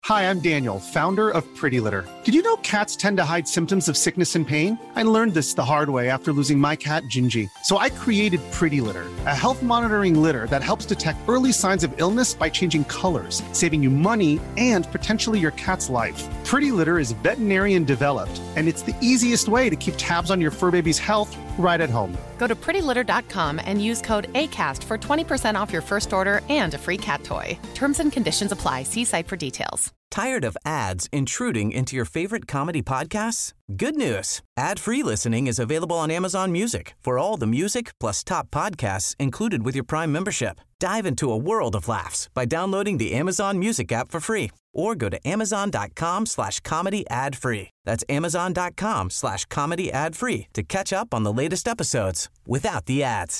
Hi, I'm Daniel, founder of Pretty Litter. Did you know cats tend to hide symptoms of sickness and pain? I learned this the hard way after losing my cat, Gingy. So I created Pretty Litter, a health monitoring litter that helps detect early signs of illness by changing colors, saving you money and potentially your cat's life. Pretty Litter is veterinarian developed, and it's the easiest way to keep tabs on your fur baby's health right at home. Go to prettylitter.com and use code ACAST for 20% off your first order and a free cat toy. Terms and conditions apply. See site for details. Tired of ads intruding into your favorite comedy podcasts? Good news. Ad-free listening is available on Amazon Music for all the music plus top podcasts included with your Prime membership. Dive into a world of laughs by downloading the Amazon Music app for free or go to amazon.com/comedy ad-free. That's amazon.com/comedy ad-free to catch up on the latest episodes without the ads.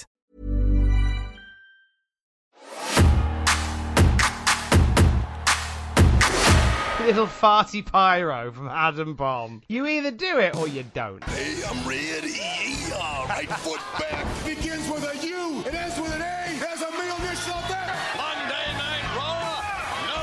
Little farty pyro from Adam Bomb. You either do it or you don't. Hey, I'm ready. Right foot back. Begins with a U and ends with an A. There's a meal dish up there. Monday Night Raw,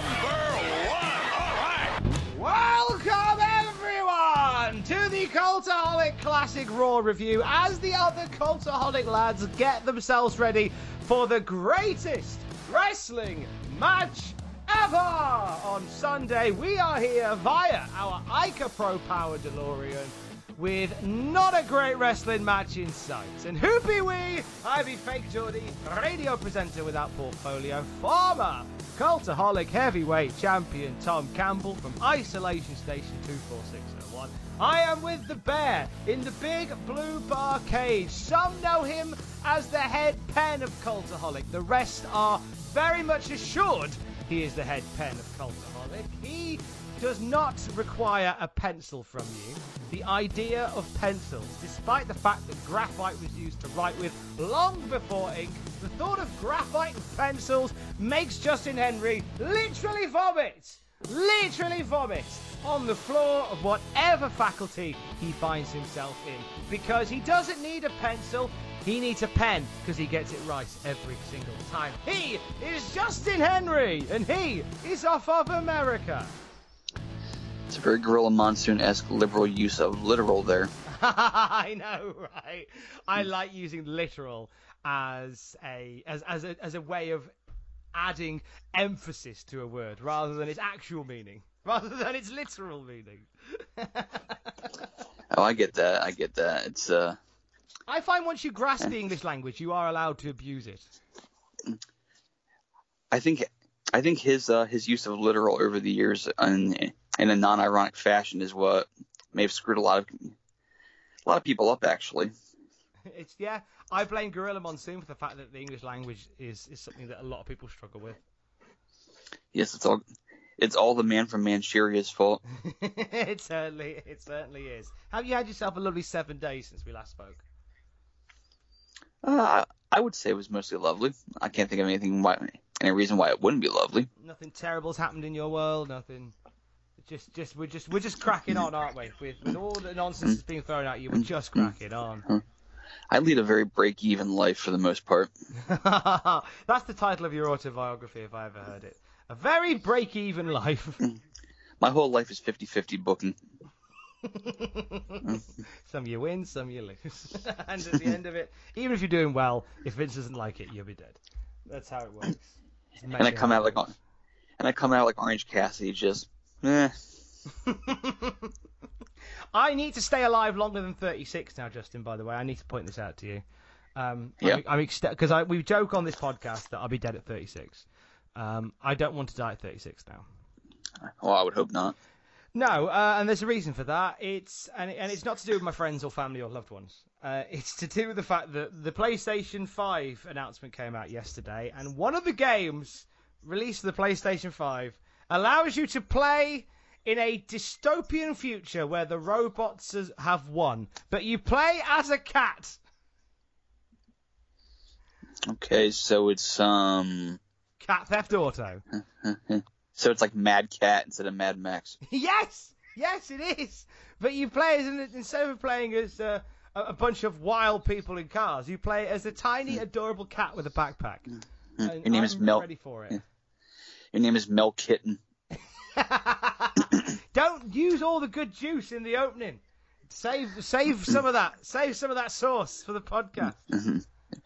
#1. All right. Welcome everyone to the Cultaholic Classic Raw review as the other Cultaholic lads get themselves ready for the greatest wrestling match ever. On Sunday, we are here via our Ica Pro Power DeLorean with not a great wrestling match in sight. And who be we? I be Fake Geordie, radio presenter without portfolio, former Cultaholic heavyweight champion Tom Campbell from Isolation Station 24601. I am with the bear in the big blue bar cage. Some know him as the head pen of Cultaholic. The rest are very much assured he is the head pen of Cultaholic. He does not require a pencil from you. The idea of pencils, despite the fact that graphite was used to write with long before ink, the thought of graphite and pencils makes Justin Henry literally vomit on the floor of whatever faculty he finds himself in. Because he doesn't need a pencil, he needs a pen, because he gets it right every single time. He is Justin Henry, and he is off of America. It's a very Gorilla Monsoon-esque liberal use of literal there. I know, right? I like using literal as a way of adding emphasis to a word rather than its actual meaning, rather than its literal meaning. Oh, I get that. It's I find once you grasp the English language, you are allowed to abuse it. I think his use of literal over the years in a non-ironic fashion is what may have screwed a lot of people up, actually. I blame Gorilla Monsoon for the fact that the English language is something that a lot of people struggle with. Yes, it's all the man from Manchuria's fault. It certainly is. Have you had yourself a lovely 7 days since we last spoke? I would say it was mostly lovely. I can't think of any reason why it wouldn't be lovely. Nothing terrible's happened in your world. Nothing. We're just cracking on, aren't we? With all the nonsense that's being thrown at you, we're just cracking on. I lead a very break-even life for the most part. That's the title of your autobiography, if I ever heard it. A very break-even life. My whole life is 50-50 booking. Some you win, some you lose. And at the end of it, even if you're doing well, if Vince doesn't like it, you'll be dead. That's how it works. And I come out like Orange Cassidy, just I need to stay alive longer than 36 now, Justin, by the way. I need to point this out to you. Because we joke on this podcast that I'll be dead at 36. I don't want to die at 36 now. Well, I would hope not. No, and there's a reason for that. It's not to do with my friends or family or loved ones. It's to do with the fact that the PlayStation 5 announcement came out yesterday, and one of the games released for the PlayStation 5 allows you to play in a dystopian future where the robots have won, but you play as a cat. Okay, so it's Cat Theft Auto. So it's like Mad Cat instead of Mad Max. Yes, it is. But you play instead of playing as a bunch of wild people in cars, you play as a tiny, adorable cat with a backpack. Your name is Mel. Ready for it. Your name is Mel Kitten. use all the good juice in the opening. Save some of that. Save some of that sauce for the podcast. Mm-hmm.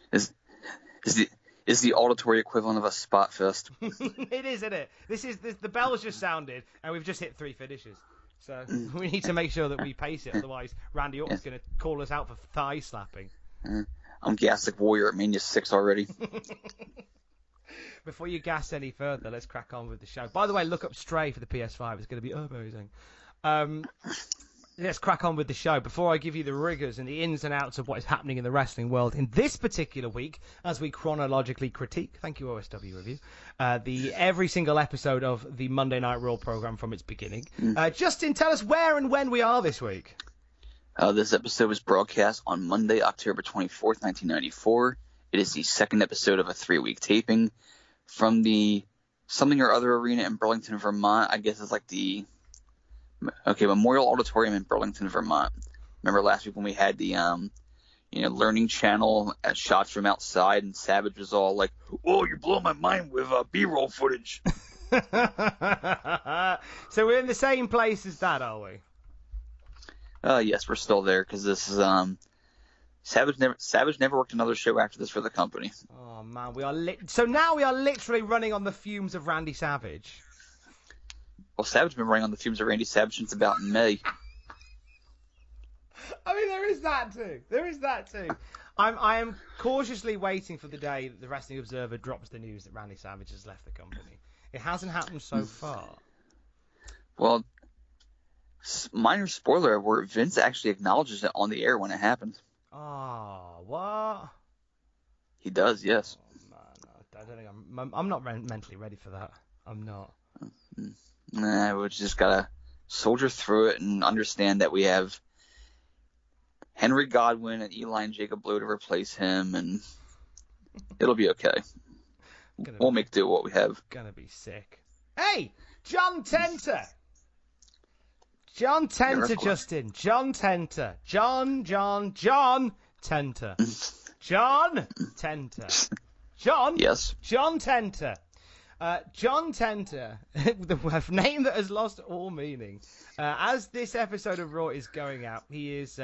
Is the auditory equivalent of a spot fest. It is, isn't it? The bells just sounded, and we've just hit 3 finishes. So we need to make sure that we pace it, otherwise Randy Orton's going to call us out for thigh slapping. I'm Gaslic Warrior at Mania 6 already. Before you gas any further, let's crack on with the show. By the way, look up Stray for the PS5. It's going to be amazing. Let's crack on with the show. Before I give you the rigours and the ins and outs of what is happening in the wrestling world in this particular week, as we chronologically critique, thank you OSW Review, every single episode of the Monday Night Raw program from its beginning. Justin, tell us where and when we are this week. This episode was broadcast on Monday, October 24th, 1994. It is the second episode of a 3-week taping from the Something or Other Arena in Burlington, Vermont. I guess it's like the Memorial Auditorium in Burlington, Vermont. Remember last week when we had the Learning Channel at shots from outside, and Savage was all like, "Oh, you're blowing my mind with B-roll footage." So we're in the same place as that, are we? Yes, we're still there because this is Savage never worked another show after this for the company. Oh man, so now we are literally running on the fumes of Randy Savage. Well, Savage has been running on the fumes of Randy Savage since about May. I mean, there is that too. I am cautiously waiting for the day that the Wrestling Observer drops the news that Randy Savage has left the company. It hasn't happened so far. Well, minor spoiler alert, Vince actually acknowledges it on the air when it happened. Oh, what? He does, yes. Oh, man, I don't think I'm not mentally ready for that. I'm not. Nah, we just gotta soldier through it and understand that we have Henry Godwin and Eli and Jacob Blue to replace him, and it'll be okay. We'll make do what we have. Gonna be sick. Hey, John Tenter. John Tenter, Justin. John Tenter. John Tenter. John Tenter. John? Yes. John Tenter. John Tenter, the name that has lost all meaning. As this episode of Raw is going out, he is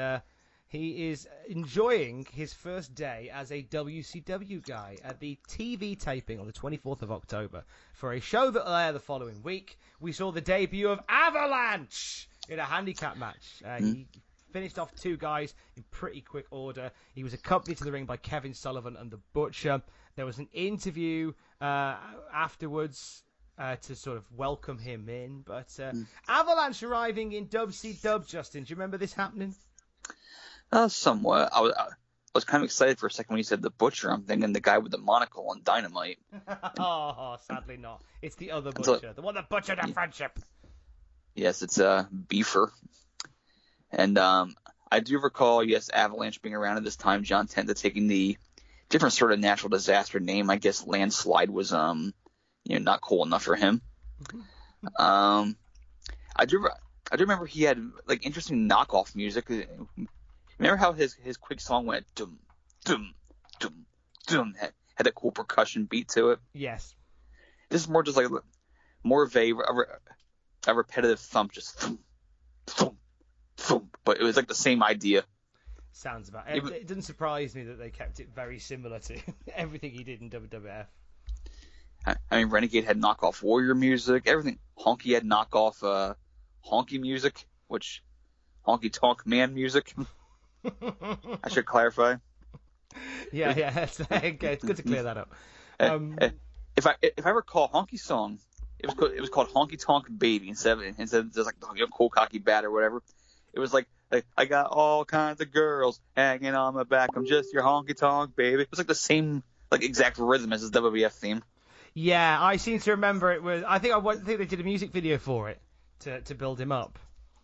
enjoying his first day as a WCW guy at the TV taping on the 24th of October for a show that will air the following week. We saw the debut of Avalanche in a handicap match. He finished off 2 guys in pretty quick order. He was accompanied to the ring by Kevin Sullivan and The Butcher. There was an interview afterwards to sort of welcome him in. But Avalanche arriving in WCW, Justin. Do you remember this happening? Somewhat. I was kind of excited for a second when you said The Butcher. I'm thinking the guy with the monocle on Dynamite. Oh, sadly not. It's the other Butcher. The one that butchered our friendship. Yes, it's Beefer. And I do recall, yes, Avalanche being around at this time. John Tenta taking the different sort of natural disaster name. I guess Landslide was not cool enough for him. Mm-hmm. I do remember he had like interesting knockoff music. Remember how his quick song went dum dum dum dum, had a cool percussion beat to it? Yes. This is more just like more of a repetitive thump, just thump thump thump, but it was like the same idea. Sounds about it. It didn't surprise me that they kept it very similar to everything he did in WWF. I mean, Renegade had knockoff Warrior music, everything. Honky had knockoff Honky music, which Honky Tonk Man music. I should clarify. Yeah, it's good to clear that up. If I recall, Honky's song, it was called Honky Tonk Baby instead of just like Cool Cocky Bat or whatever. It was like I got all kinds of girls hanging on my back. I'm just your honky tonk baby. It was like the same exact rhythm as his WWF theme. Yeah, I seem to remember it was. I think they did a music video for it to build him up.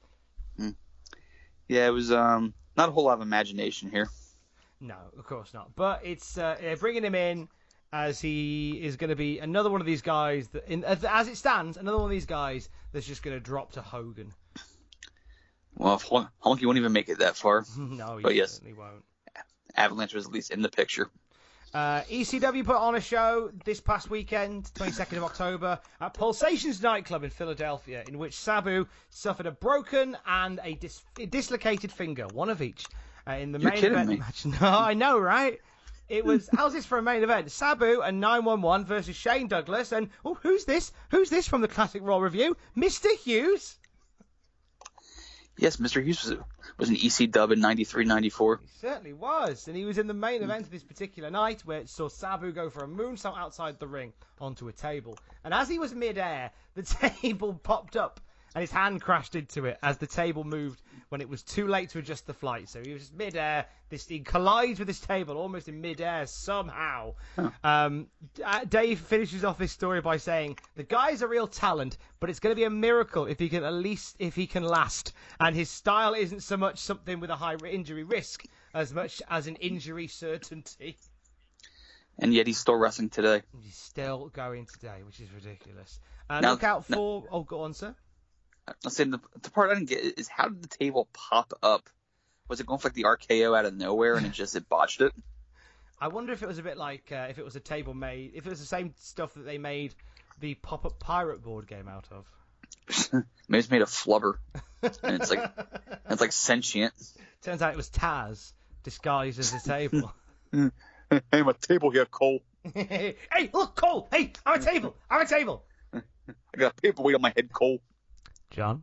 Yeah, it was not a whole lot of imagination here. No, of course not. But it's bringing him in as he is going to be another one of these guys that, as it stands, another one of these guys that's just going to drop to Hogan. Well, if Honky won't even make it that far. No, he but certainly won't. Avalanche was at least in the picture. ECW put on a show this past weekend, 22nd of October, at Pulsations nightclub in Philadelphia, in which Sabu suffered a broken and a dislocated finger, one of each, in the main event match. No, I know, right? It was, how's this for a main event? Sabu and 911 versus Shane Douglas, and, who's this? Who's this from the Classic Raw review? Mr. Hughes? Yes, Mr. Hughes was an EC dub in 93, 94. He certainly was, and he was in the main event of this particular night, where it saw Sabu go for a moonsault outside the ring onto a table. And as he was mid-air, the table popped up, and his hand crashed into it as the table moved when it was too late to adjust the flight. So he was just mid-air. He collides with this table almost in mid-air somehow. Dave finishes off this story by saying, the guy's a real talent, but it's going to be a miracle if he can last. And his style isn't so much something with a high injury risk as much as an injury certainty. And yet he's still wrestling today. He's still going today, which is ridiculous. Look out for... Oh, go on, sir. I'm saying the part I didn't get is, how did the table pop up? Was it going for like the RKO out of nowhere and it botched it? I wonder if it was a bit like if it was a table made, if it was the same stuff that they made the pop-up pirate board game out of. Maybe it's made of flubber, and it's like sentient. Turns out it was Taz disguised as a table. Hey, my table here, Cole. Hey, look, Cole. Hey, I'm a table. I'm a table. I got a paperweight on my head, Cole. John?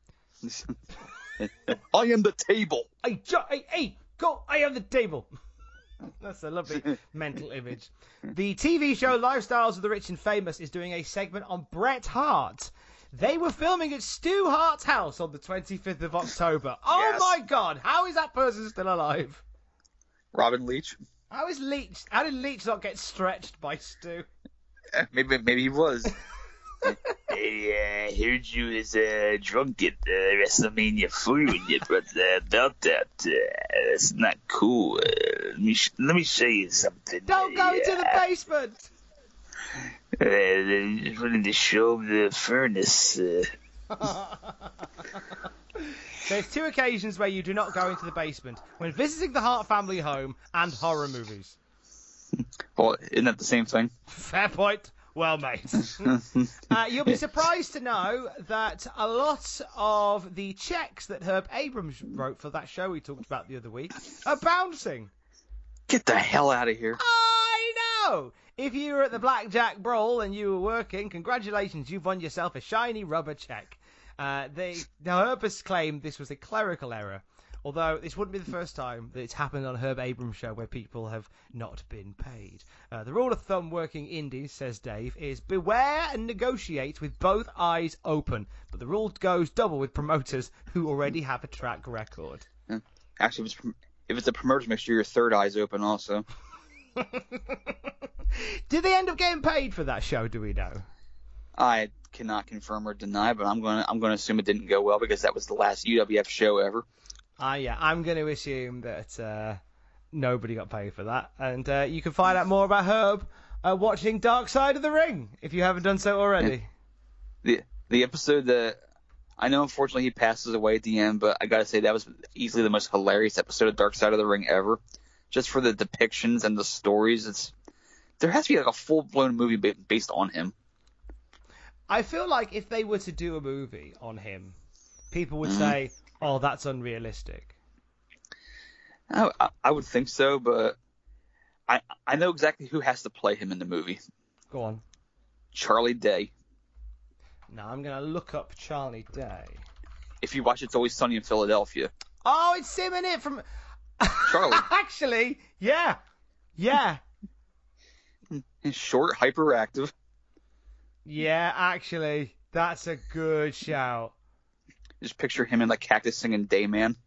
I am the table. Hey, Cole, I am the table. That's a lovely mental image. The TV show Lifestyles of the Rich and Famous is doing a segment on Bret Hart. They were filming at Stu Hart's house on the 25th of October. Oh, yes. My God. How is that person still alive? Robin Leach. How did Leach not get stretched by Stu? Maybe he was. Hey, I heard you was drunk at WrestleMania 4 when you brought the belt out. That's not cool. Let me show you something. Don't go into the basement! Just wanted to show the furnace. There's two occasions where you do not go into the basement: when visiting the Hart family home and horror movies. Well, isn't that the same thing? Fair point. Well, mate. You'll be surprised to know that a lot of the checks that Herb Abrams wrote for that show we talked about the other week are bouncing. Get the hell out of here. I know! If you were at the Blackjack Brawl and you were working, congratulations, you've won yourself a shiny rubber check. Now, Herb has claimed this was a clerical error, although this wouldn't be the first time that it's happened on a Herb Abrams show where people have not been paid. The rule of thumb working indies, says Dave, is beware and negotiate with both eyes open. But the rule goes double with promoters who already have a track record. Actually, if it's a promoter, make sure your third eye's open also. Did they end up getting paid for that show, do we know? I cannot confirm or deny, but I'm going to assume it didn't go well because that was the last UWF show ever. Yeah, I'm going to assume that nobody got paid for that. And you can find out more about Herb watching Dark Side of the Ring, if you haven't done so already. The episode that, I know unfortunately he passes away at the end, but I got to say that was easily the most hilarious episode of Dark Side of the Ring ever. Just for the depictions and the stories. There has to be like a full-blown movie based on him. I feel like if they were to do a movie on him, people would say, oh, that's unrealistic. I would think so, but I know exactly who has to play him in the movie. Go on. Charlie Day. Now I'm going to look up Charlie Day. If you watch It's Always Sunny in Philadelphia. Oh, it's him in it from... Charlie. Actually, yeah. Yeah. He's short, hyperactive. Yeah, actually, that's a good shout. Just picture him in like Cactus singing Dayman.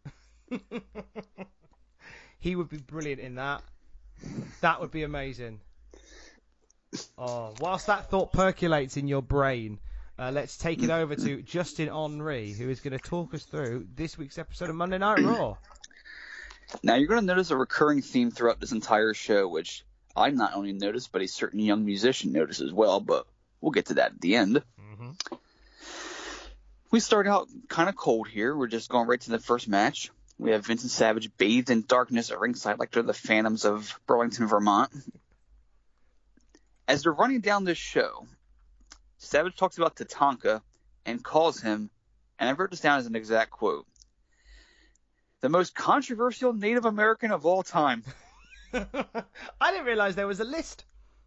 He would be brilliant in that. That would be amazing. Oh, whilst that thought percolates in your brain, let's take it over to Justin Henry, who is going to talk us through this week's episode of Monday Night Raw. Now, you're going to notice a recurring theme throughout this entire show, which I not only noticed, but a certain young musician noticed as well, but we'll get to that at the end. Mm-hmm. We start out kind of cold here. We're just going right to the first match. We have Vincent Savage bathed in darkness at ringside like they're the phantoms of Burlington, Vermont. as they're running down this show, Savage talks about Tatanka and calls him, and I wrote this down as an exact quote, the most controversial Native American of all time. I didn't realize there was a list.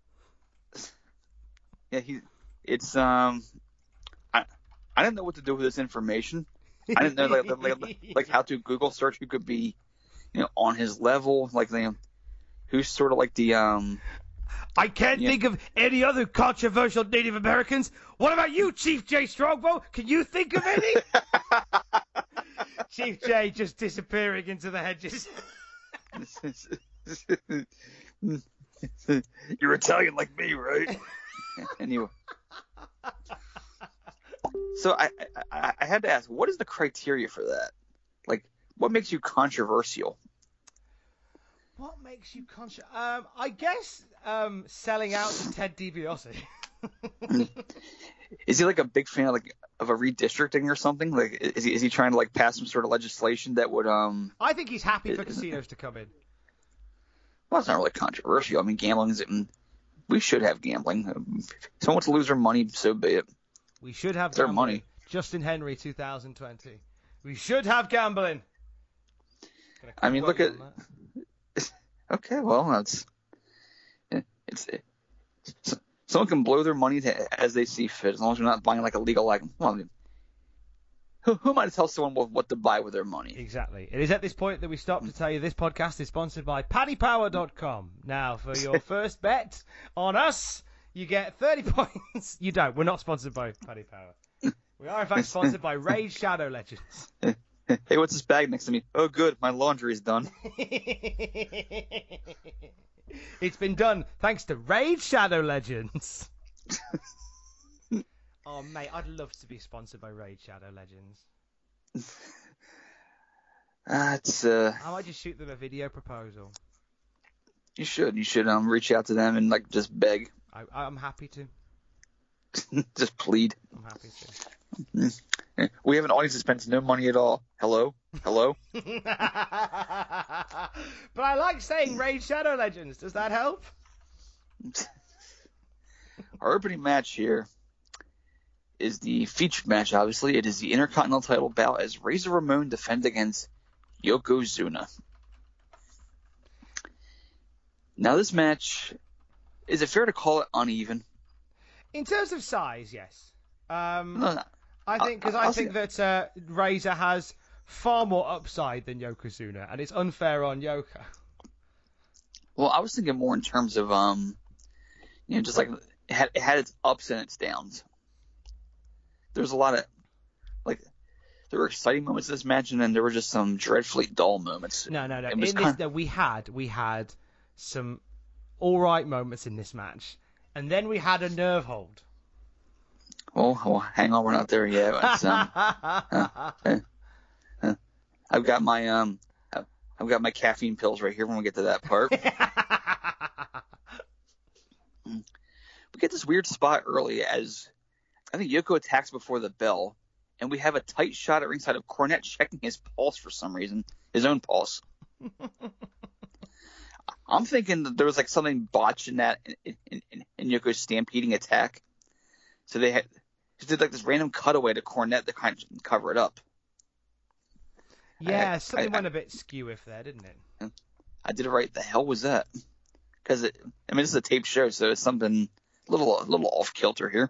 Yeah, I didn't know what to do with this information. I didn't know like how to Google search who could be, on his level, who's sort of like the I can't think of any other controversial Native Americans. What about you, Chief J Strongbow? Can you think of any? Chief J just disappearing into the hedges. You're Italian like me, right? Anyway. So I had to ask, what is the criteria for that? Like, what makes you controversial? What makes you controversial? I guess selling out to Ted DiBiase. Is he like a big fan of a redistricting or something? Like, is he trying to pass some sort of legislation that would I think he's happy for casinos to come in. Well, it's not really controversial. I mean, gambling we should have gambling. If someone wants to lose their money, so be it. We should have their gambling. Money. Justin Henry, 2020. We should have gambling. I mean, look at. Okay, well, someone can blow their money as they see fit, as long as you're not buying a legal item. Well, I mean, who am I to tell someone what to buy with their money? Exactly. It is at this point that we stop to tell you this podcast is sponsored by PaddyPower.com. Now, for your first bet on us, you get 30 points. You don't. We're not sponsored by Paddy Power. We are, in fact, sponsored by Raid Shadow Legends. Hey, what's this bag next to me? Oh, good. My laundry is done. It's been done thanks to Raid Shadow Legends. Oh, mate, I'd love to be sponsored by Raid Shadow Legends. I might just shoot them a video proposal. You should. You should reach out to them and just beg. I'm happy to. Just plead. I'm happy to. We have an audience that spends no money at all. Hello? Hello? But I like saying Raid Shadow Legends. Does that help? Our opening match here is the featured match, obviously. It is the Intercontinental title bout as Razor Ramon defends against Yokozuna. Now, this match, is it fair to call it uneven? In terms of size, yes. No. I think that Razor has far more upside than Yokozuna, and it's unfair on Yoko. Well, I was thinking more in terms of just it had its ups and its downs. There's a lot of there were exciting moments in this match, and then there were just some dreadfully dull moments. No. We had some all right moments in this match, and then we had a nerve hold. Oh, hang on, we're not there yet. I've got my caffeine pills right here when we get to that part. We get this weird spot early as I think Yoko attacks before the bell, and we have a tight shot at ringside of Cornette checking his pulse for some reason, his own pulse. I'm thinking that there was something botched in that in Yoko's stampeding attack, so they did this random cutaway to Cornette to kind of cover it up. Yeah, something went a bit skew there, didn't it? I did it right. The hell was that? Because this is a taped show, so it's something a little off kilter here.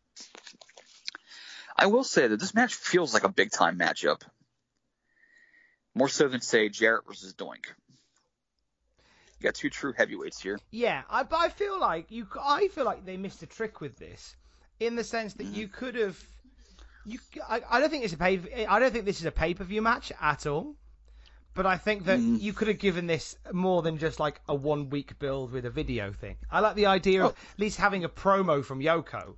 I will say that this match feels like a big time matchup, more so than say Jarrett versus Doink. You got two true heavyweights here. Yeah, I feel like they missed a trick with this, in the sense that you could have. I don't think this is a pay-per-view match at all. But I think that you could have given this more than just a 1 week build with a video thing. I like the idea of at least having a promo from Yoko,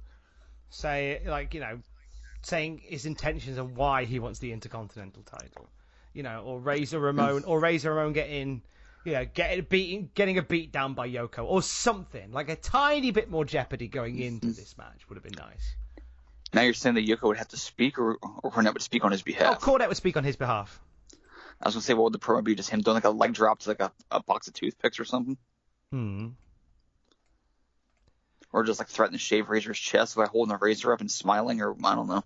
saying his intentions and why he wants the Intercontinental title, or Razor Ramon getting a beat down by Yoko, or something a tiny bit more jeopardy going into this match would have been nice. Now you're saying that Yoko would have to speak, or Cornette would speak on his behalf? Oh, Cornette would speak on his behalf. I was going to say, what would the promo be? Just him doing a leg drop to a box of toothpicks or something? Hmm. or just like threaten to shave Razor's chest by holding the razor up and smiling, or I don't know.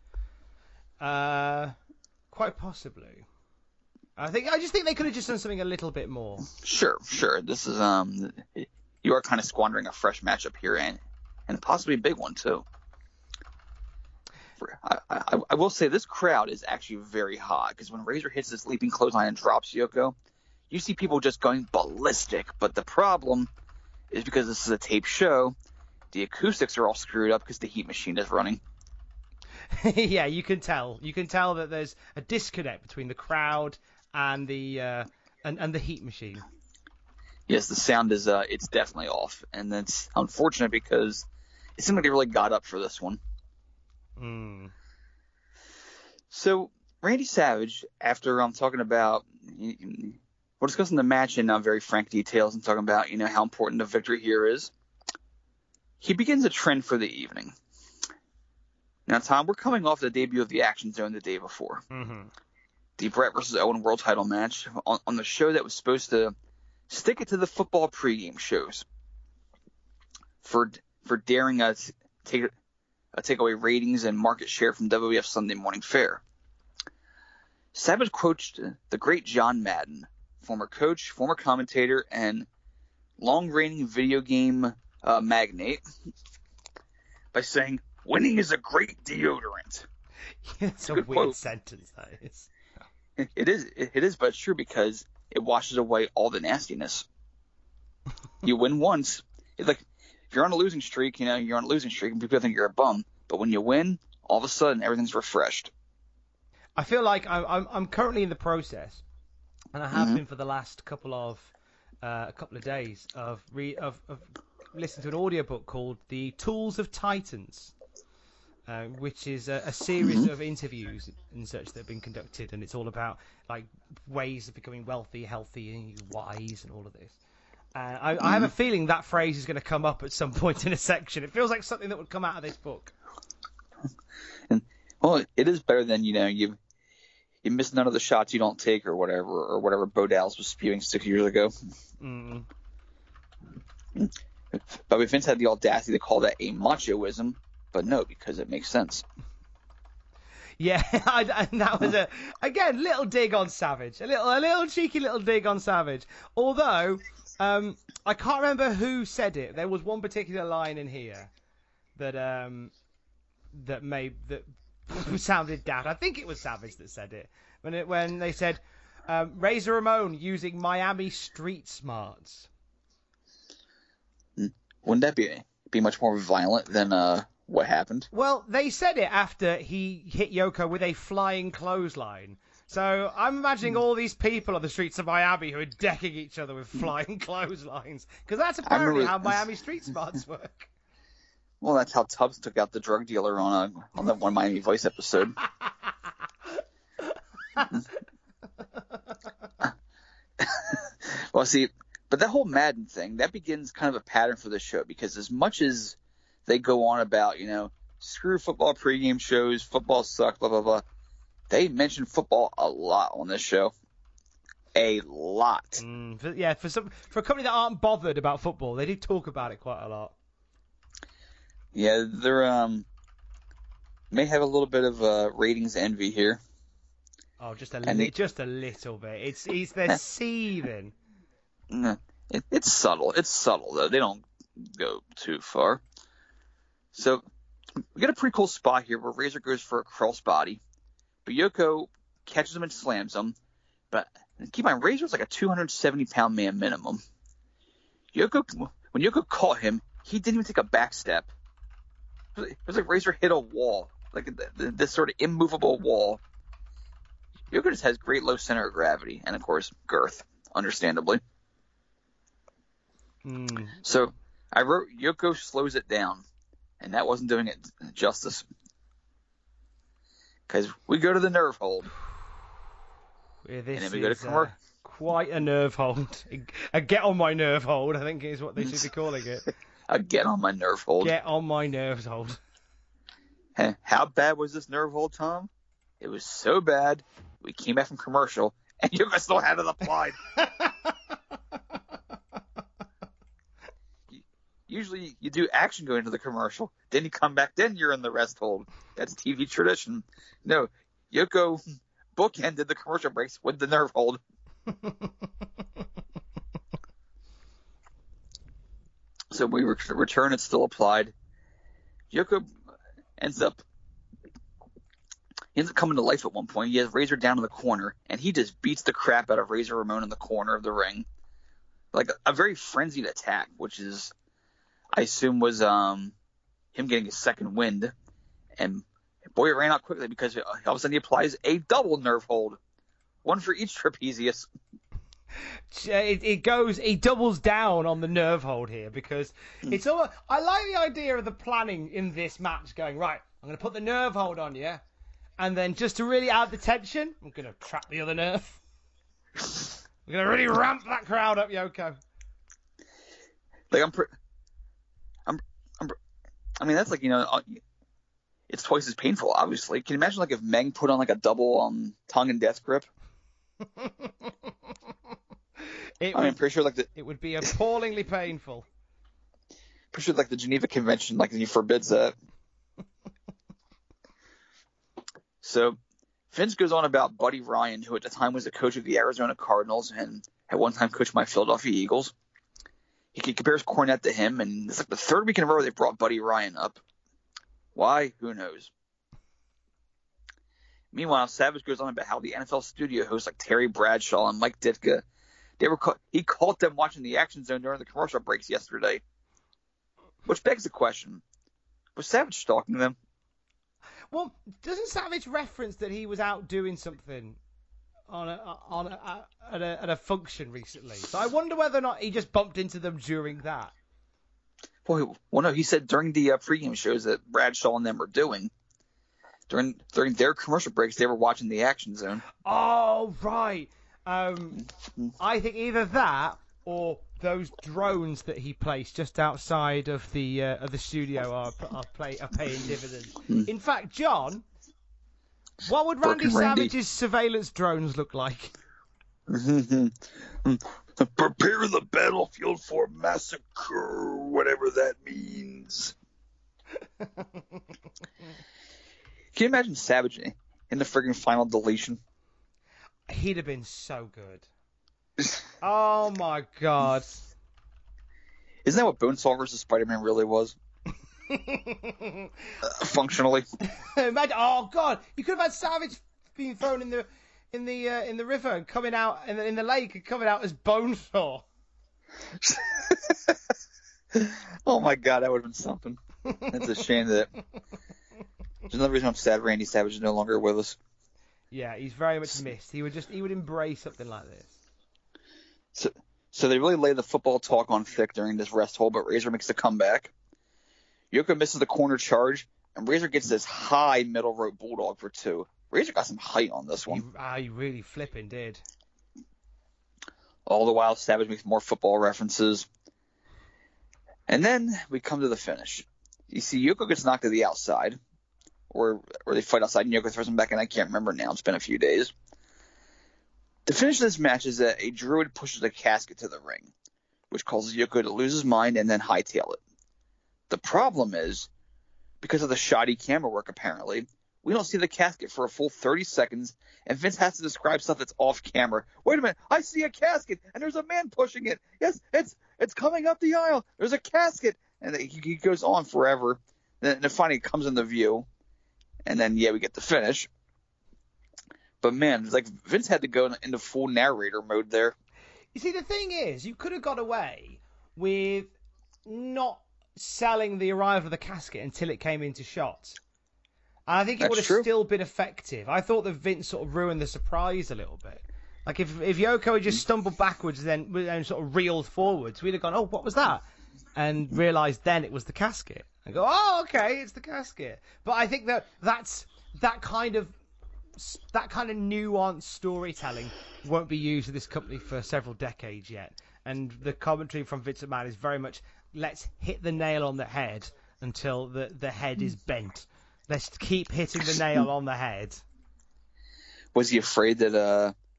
Quite possibly. I just think they could have just done something a little bit more. Sure. This is you are kind of squandering a fresh matchup here, and possibly a big one too. I will say this crowd is actually very hot, because when Razor hits this leaping clothesline and drops Yoko, you see people just going ballistic. But the problem is, because this is a taped show, the acoustics are all screwed up because the heat machine is running. Yeah, you can tell. You can tell that there's a disconnect between the crowd and the and the heat machine. Yes, the sound is it's definitely off, and that's unfortunate because it seemed like they really got up for this one. So Randy Savage, after I'm talking about, we're discussing the match in very frank details and talking about how important the victory here is, he begins a trend for the evening. Now, Tom, we're coming off the debut of the Action Zone the day before. The Bret vs. Owen World Title match on the show that was supposed to stick it to the football pregame shows for daring us take away ratings and market share from WWF Sunday Morning Fare. Savage coached the great John Madden, former coach, former commentator, and long-reigning video game magnate, by saying, "Winning is a great deodorant." It's a weird quote. Sentence, that is. It is, but it's true, because it washes away all the nastiness. You win once. It's like, if you're on a losing streak, you're on a losing streak, and people think you're a bum. But when you win, all of a sudden, everything's refreshed. I feel like I'm currently in the process, and I have been for the last couple of days of listening to an audiobook called The Tools of Titans, which is a series of interviews and such that have been conducted, and it's all about like ways of becoming wealthy, healthy, wise, and all of this. I have a feeling that phrase is going to come up at some point in a section. It feels like something that would come out of this book. Well, it is better than you miss none of the shots you don't take, or whatever Bo Dallas was spewing 6 years ago. But Vince had the audacity to call that a machoism, but no, because it makes sense. Yeah, and that was again little dig on Savage, a little cheeky little dig on Savage. Although I can't remember who said it. There was one particular line in here that sounded daft. I think it was Savage that said it when they said Razor Ramon using Miami street smarts. Wouldn't that be much more violent than what happened? Well, they said it after he hit Yoko with a flying clothesline. So I'm imagining all these people on the streets of Miami who are decking each other with flying clotheslines, because that's apparently how Miami street smarts work. Well, that's how Tubbs took out the drug dealer on that one Miami Vice episode. Well, see, but that whole Madden thing, that begins kind of a pattern for the show, because as much as they go on about, screw football pregame shows, football sucks, blah, blah, blah, they mention football a lot on this show. A lot. For a company that aren't bothered about football, they do talk about it quite a lot. Yeah, they're may have a little bit of ratings envy here. Oh, just a little bit. They're seething. It's subtle. It's subtle, though. They don't go too far. So we get a pretty cool spot here where Razor goes for a crossbody, but Yoko catches him and slams him. But keep in mind, Razor's like a 270-pound man minimum. When Yoko caught him, he didn't even take a back step. It was like Razor hit a wall, like this sort of immovable wall. Yoko just has great low center of gravity and, of course, girth, understandably. So I wrote Yoko slows it down, and that wasn't doing it justice. Because we go to the nerve hold. This and then we go to quite a nerve hold. A get on my nerve hold, I think is what they should be calling it. A get on my nerve hold. Get on my nerves hold. How bad was this nerve hold, Tom? It was so bad, we came back from commercial, and Yoko still had it applied. Usually you do action going into the commercial, then you come back, then you're in the rest hold. That's TV tradition. No, Yoko bookended the commercial breaks with the nerve hold. So we return, it's still applied. Yoko ends up coming to life at one point. He has Razor down in the corner, and he just beats the crap out of Razor Ramon in the corner of the ring. Like a very frenzied attack, which is, I assume, was him getting his second wind. And boy, it ran out quickly because all of a sudden he applies a double nerve hold. One for each trapezius. He doubles down on the nerve hold here because it's all. I like the idea of the planning in this match going, right, I'm going to put the nerve hold on you, and then just to really add the tension, I'm going to trap the other nerve. I'm going to really ramp that crowd up, Yoko. Like, I mean, that's like, it's twice as painful, obviously. Can you imagine, like, if Meng put on, like, a double tongue and death grip? I'm pretty sure, like, it would be appallingly painful. Pretty sure, like, the Geneva Convention, like, he forbids that. So, Vince goes on about Buddy Ryan, who at the time was the coach of the Arizona Cardinals and at one time coached my Philadelphia Eagles. He compares Cornette to him, and it's like the third week in a row they've brought Buddy Ryan up. Why? Who knows? Meanwhile, Savage goes on about how the NFL studio hosts like Terry Bradshaw and Mike Ditka, he caught them watching the Action Zone during the commercial breaks yesterday. Which begs the question, was Savage stalking them? Well, doesn't Savage reference that he was out doing something at a function recently? So I wonder whether or not he just bumped into them during that. Well, no, he said during the pregame shows that Bradshaw and them were doing. During their commercial breaks, they were watching the Action Zone. Oh, right. I think either that or those drones that he placed just outside of the studio are paying dividends. In fact, John, what would Randy Savage's surveillance drones look like? Prepare the battlefield for massacre, whatever that means. Can you imagine Savage in the friggin' final deletion? He'd have been so good. Oh my God. Isn't that what Bonesaw vs. Spider-Man really was? Functionally. Imagine, oh God, you could have had Savage being thrown in the river and coming out in the lake and coming out as Bonesaw. Oh my God, that would have been something. It's a shame that. There's another reason I'm sad Randy Savage is no longer with us. Yeah, he's very much missed. He would embrace something like this. So they really lay the football talk on thick during this rest hold, but Razor makes the comeback. Yoko misses the corner charge, and Razor gets this high middle rope bulldog for 2. Razor got some height on this one. He really flipping did. All the while, Savage makes more football references. And then we come to the finish. You see, Yoko gets knocked to the outside, or they fight outside, and Yoko throws him back in. I can't remember now. It's been a few days. The finish of this match is that a Druid pushes a casket to the ring, which causes Yoko to lose his mind and then hightail it. The problem is, because of the shoddy camera work apparently, we don't see the casket for a full 30 seconds, and Vince has to describe stuff that's off camera. Wait a minute, I see a casket, and there's a man pushing it. Yes, it's coming up the aisle. There's a casket. And he goes on forever. Then finally it comes into view. And then, we get the finish. But, man, like Vince had to go into full narrator mode there. You see, the thing is, you could have got away with not selling the arrival of the casket until it came into shot. And I think it would have still been effective. I thought that Vince sort of ruined the surprise a little bit. Like, if Yoko had just stumbled backwards and sort of reeled forwards, we'd have gone, oh, what was that? And realised then it was the casket. And go, oh, okay, it's the casket. But I think that kind of nuanced storytelling won't be used in this company for several decades yet. And the commentary from Vince McMahon is very much, let's hit the nail on the head until the head is bent. Let's keep hitting the nail on the head. Was he afraid that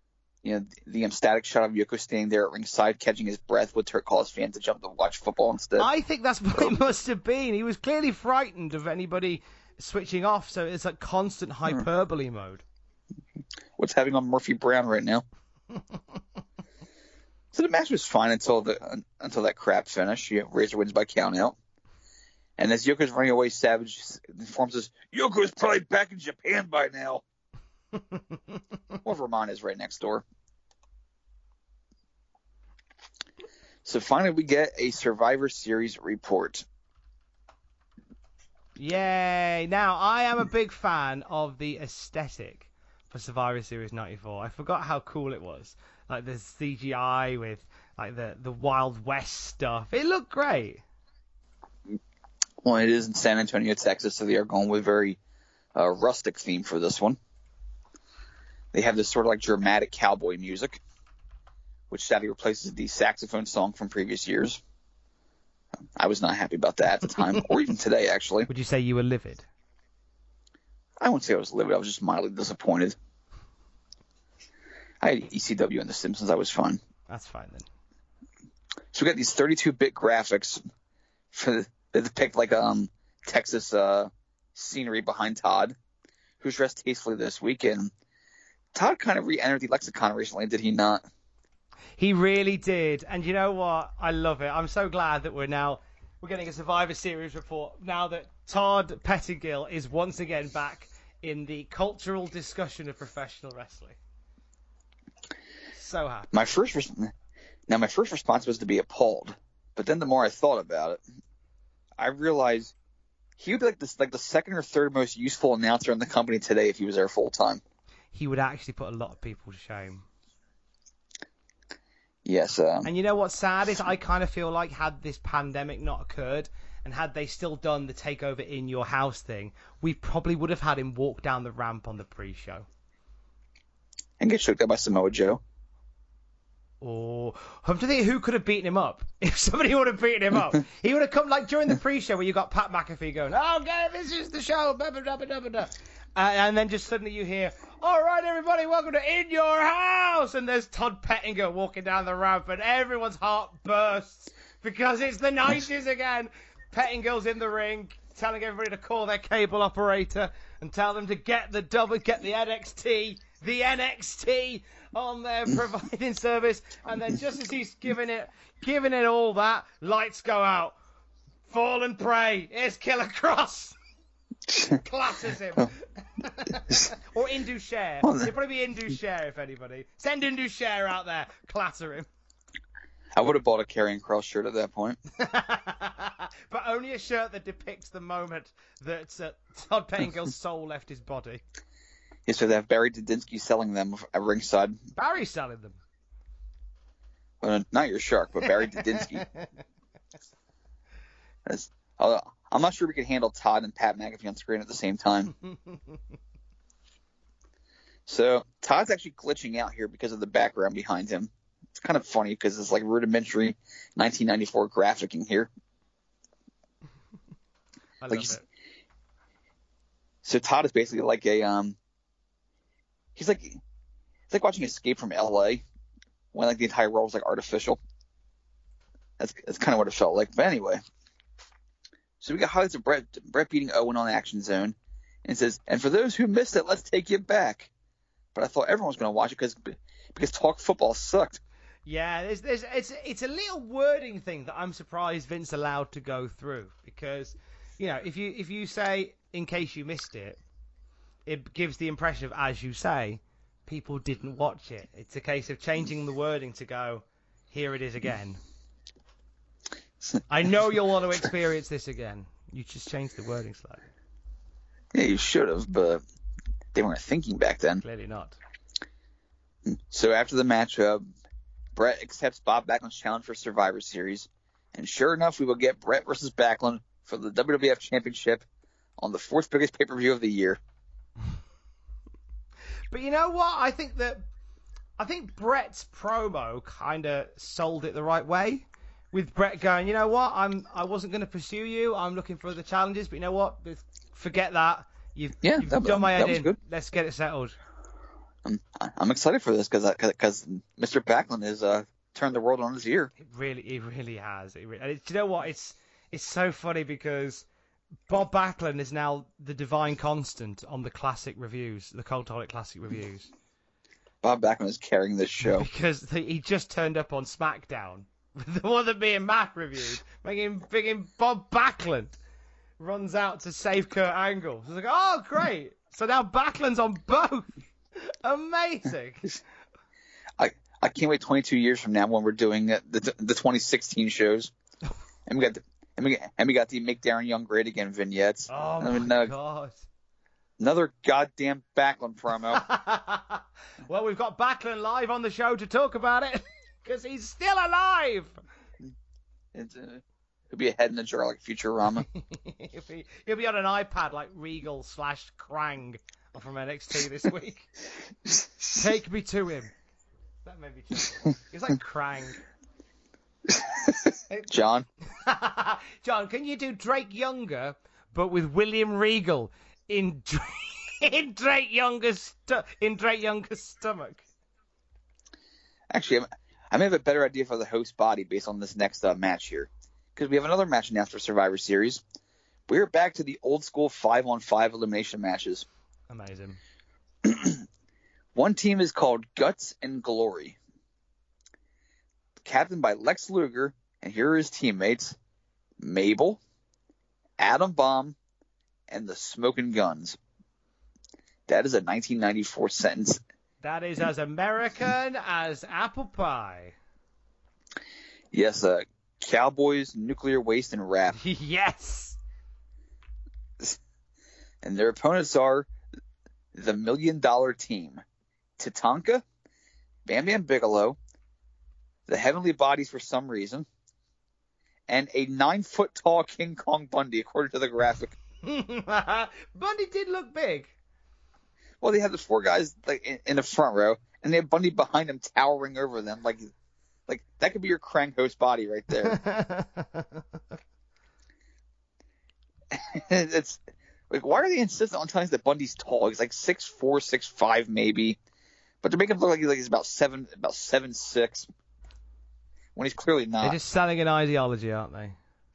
the static shot of Yoko standing there at ringside catching his breath would cause fans to jump to watch football instead. I think that's what it must have been. He was clearly frightened of anybody switching off, so it's like constant hyperbole mode. What's happening on Murphy Brown right now? So the match was fine until that crap finish. Razor wins by count out. And as Yoko's running away, Savage informs us, Yoko's probably back in Japan by now. Well, Vermont is right next door. So finally we get a Survivor Series report. Yay! Now, I am a big fan of the aesthetic for Survivor Series 94. I forgot how cool it was. Like the CGI with like the Wild West stuff. It looked great. Well, it is in San Antonio, Texas, so they are going with very rustic theme for this one. They have this sort of like dramatic cowboy music, which sadly replaces the saxophone song from previous years. I was not happy about that at the time, or even today, actually. Would you say you were livid? I wouldn't say I was livid. I was just mildly disappointed. I had ECW and The Simpsons. I was fine. That's fine, then. So we got these 32-bit graphics that depict like Texas scenery behind Todd, who's dressed tastefully this weekend. Todd kind of re-entered the lexicon recently, did he not? He really did. And you know what? I love it. I'm so glad that we're getting a Survivor Series report now that Todd Pettingill is once again back in the cultural discussion of professional wrestling. So happy. My first response was to be appalled, but then the more I thought about it, I realized he would be like the second or third most useful announcer in the company today if he was there full time. He would actually put a lot of people to shame. Yes. And you know what's sad is I kind of feel like had this pandemic not occurred and had they still done the takeover in your house thing, we probably would have had him walk down the ramp on the pre-show. And get choked out by Samoa Joe. Or I'm trying to think who could have beaten him up. If somebody would have beaten him up, he would have come like during the pre-show where you got Pat McAfee going, "Okay, this is the show," blah, blah, blah, blah, blah, blah. And then just suddenly you hear, "All right, everybody, welcome to In Your House," and there's Todd Pettingill walking down the ramp, and everyone's heart bursts because it's the 90s again. Pettingill's in the ring, telling everybody to call their cable operator and tell them to get the NXT on their providing service, and then just as he's giving it all that, lights go out. Fall and pray. Here's Killer Cross. Clatters him. Or Indu Share. It'd probably be Indu Share if anybody. Send Indu Share out there. Clatter him. I would have bought a Karrion Kross shirt at that point. But only a shirt that depicts the moment that Todd Pettingill's soul left his body. Yes, so they have Barry Dudinsky selling them at ringside. Barry's selling them. Well, not your shark, but Barry Dudinsky. I'm not sure we could handle Todd and Pat McAfee on screen at the same time. So Todd's actually glitching out here because of the background behind him. It's kind of funny because it's like rudimentary 1994 graphicing here. I love it. So Todd is basically like a he's like watching Escape from LA when like the entire world was like artificial. That's kind of what it felt like. But anyway, so we got highlights of Brett beating Owen on Action Zone, and it says, "And for those who missed it, let's take you back." But I thought everyone was going to watch it because talk football sucked. Yeah, it's a little wording thing that I'm surprised Vince allowed to go through, because if you say "in case you missed it," it gives the impression of, as you say, people didn't watch it. It's a case of changing the wording to go, "Here it is again." I know you'll want to experience this again. You just changed the wording slightly. Yeah, you should have, but they weren't thinking back then. Clearly not. So after the match, Brett accepts Bob Backlund's challenge for Survivor Series, and sure enough, we will get Brett versus Backlund for the WWF Championship on the fourth biggest pay-per-view of the year. But you know what? I think Brett's promo kind of sold it the right way. With Brett going, "You know what? I wasn't going to pursue you. I'm looking for the challenges, but you know what? Forget that. You've done my head in. Good. Let's get it settled." I'm excited for this because Mr. Backlund has turned the world on his ear. It really has. And do you know what? It's so funny because Bob Backlund is now the divine constant on the classic reviews, the Cultaholic Classic reviews. Bob Backlund is carrying this show. Because he just turned up on SmackDown, the one that me and Matt reviewed, making Bob Backlund runs out to save Kurt Angle. So it's like, oh, great. So now Backlund's on both. Amazing. I can't wait 22 years from now when we're doing the 2016 shows. And we got the Make Darren Young Great Again vignettes. Oh, my God. Another goddamn Backlund promo. Well, we've got Backlund live on the show to talk about it, because he's still alive. It'll be a head in the jar like Futurama. He'll be on an iPad like Regal / Krang from NXT this week. Take me to him. That made me chuckle. He's like Krang. John, can you do Drake Younger, but with William Regal in Drake Younger's stomach? Actually, I may have a better idea for the host body based on this next match here, because we have another match announced for Survivor Series. We're back to the old school 5-on-5 elimination matches. Amazing. One team is called Guts and Glory, captained by Lex Luger, and here are his teammates: Mabel, Adam Bomb, and the Smoking Guns. That is a 1994 sentence. That is as American as apple pie. Yes, Cowboys, Nuclear Waste, and Rap. Yes! And their opponents are the $1 Million Team: Tatanka, Bam Bam Bigelow, the Heavenly Bodies for some reason, and a 9-foot-tall King Kong Bundy, according to the graphic. Bundy did look big. Well, they had the 4 guys like in the front row, and they had Bundy behind them, towering over them, like that could be your Krang host body right there. It's like, why are they insistent on telling us that Bundy's tall? He's like 6'4", 6'5", maybe, but they're making him look like he's about 7'6", when he's clearly not. They're just selling an ideology, aren't they?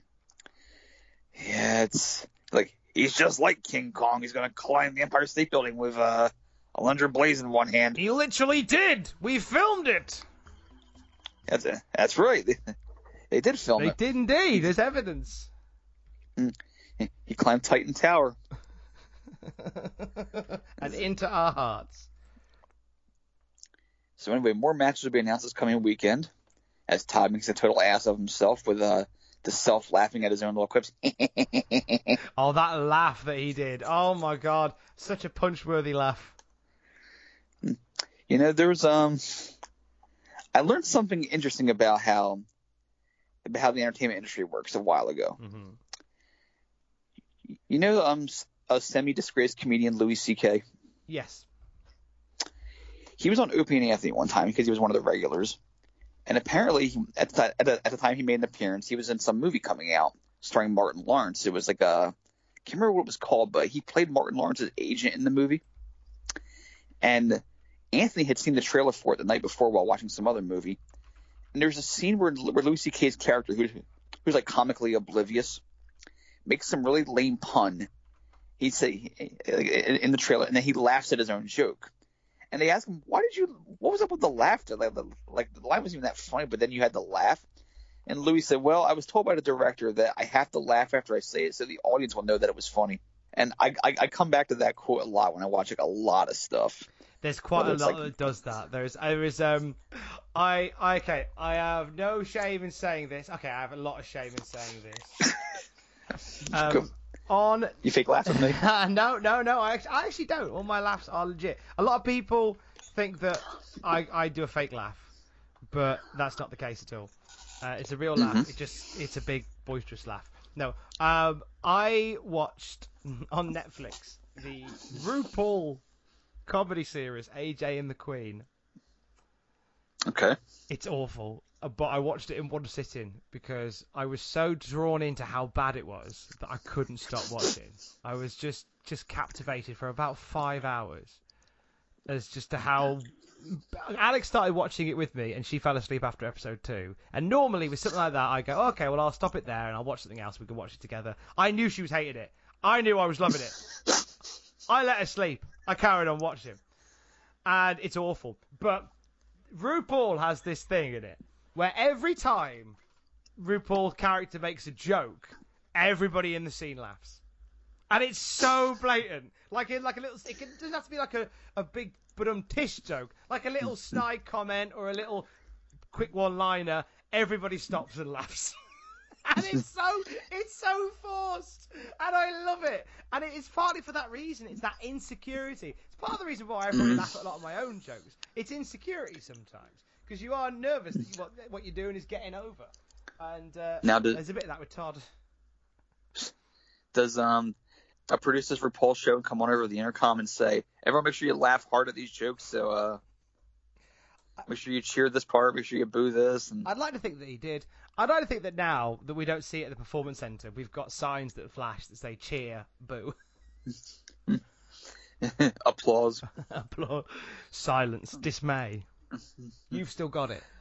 Yeah, it's like, he's just like King Kong. He's going to climb the Empire State Building with a Alundra Blaze in one hand. He literally did. We filmed it. That's right. They did film it. They did indeed. There's evidence. He climbed Titan Tower. And into our hearts. So anyway, more matches will be announced this coming weekend, as Todd makes a total ass of himself with the self laughing at his own little quips. Oh, that laugh that he did. Oh my God. Such a punch-worthy laugh. You know, there's I learned something interesting about how the entertainment industry works a while ago. Mm-hmm. You know, a semi-disgraced comedian, Louis C.K.? Yes. He was on Opie and Anthony one time because he was one of the regulars. And apparently, at the time he made an appearance, he was in some movie coming out starring Martin Lawrence. It was like I can't remember what it was called, but he played Martin Lawrence's agent in the movie. And Anthony had seen the trailer for it the night before while watching some other movie. And there's a scene where Louis C.K.'s character, who's like comically oblivious, makes some really lame pun. He'd say in the trailer, and then he laughs at his own joke. And they ask him, what was up with the laughter? Like the line wasn't even that funny, but then you had to laugh. And Louis said, well, I was told by the director that I have to laugh after I say it so the audience will know that it was funny. And I come back to that quote a lot when I watch like a lot of stuff. There's quite a lot that does that. I have no shame in saying this. Okay, I have a lot of shame in saying this. You fake laugh at me? No. I actually don't. All my laughs are legit. A lot of people think that I do a fake laugh, but that's not the case at all. It's a real laugh. It's a big boisterous laugh. No. I watched on Netflix the RuPaul comedy series AJ and the Queen. Okay. It's awful, but I watched it in one sitting because I was so drawn into how bad it was that I couldn't stop watching. I was just captivated for about 5 hours. as just to how Alex started watching it with me, and she fell asleep after episode 2. And normally with something like that, I go, okay, well, I'll stop it there and I'll watch something else. We can watch it together. I knew she was hating it. I knew I was loving it. I let her sleep. I carried on watching. And it's awful. But RuPaul has this thing in it where every time RuPaul's character makes a joke, everybody in the scene laughs. And it's so blatant. Like a little, doesn't have to be like a big tish joke. Like a little snide comment or a little quick one-liner, everybody stops and laughs. And it's so forced, and I love it. And it is partly for that reason. It's that insecurity. It's part of the reason why I probably laugh at a lot of my own jokes. It's insecurity sometimes, because you are nervous that what you're doing is getting over. And there's a bit of that with Todd. Does a producer's RuPaul show come on over the intercom and say, "Everyone, make sure you laugh hard at these jokes. So make sure you cheer this part. Make sure you boo this." And... I'd like to think that he did. I'd like to think that now that we don't see it at the performance center, we've got signs that flash that say cheer, boo. Applause. Applause. Silence. Dismay. You've still got it.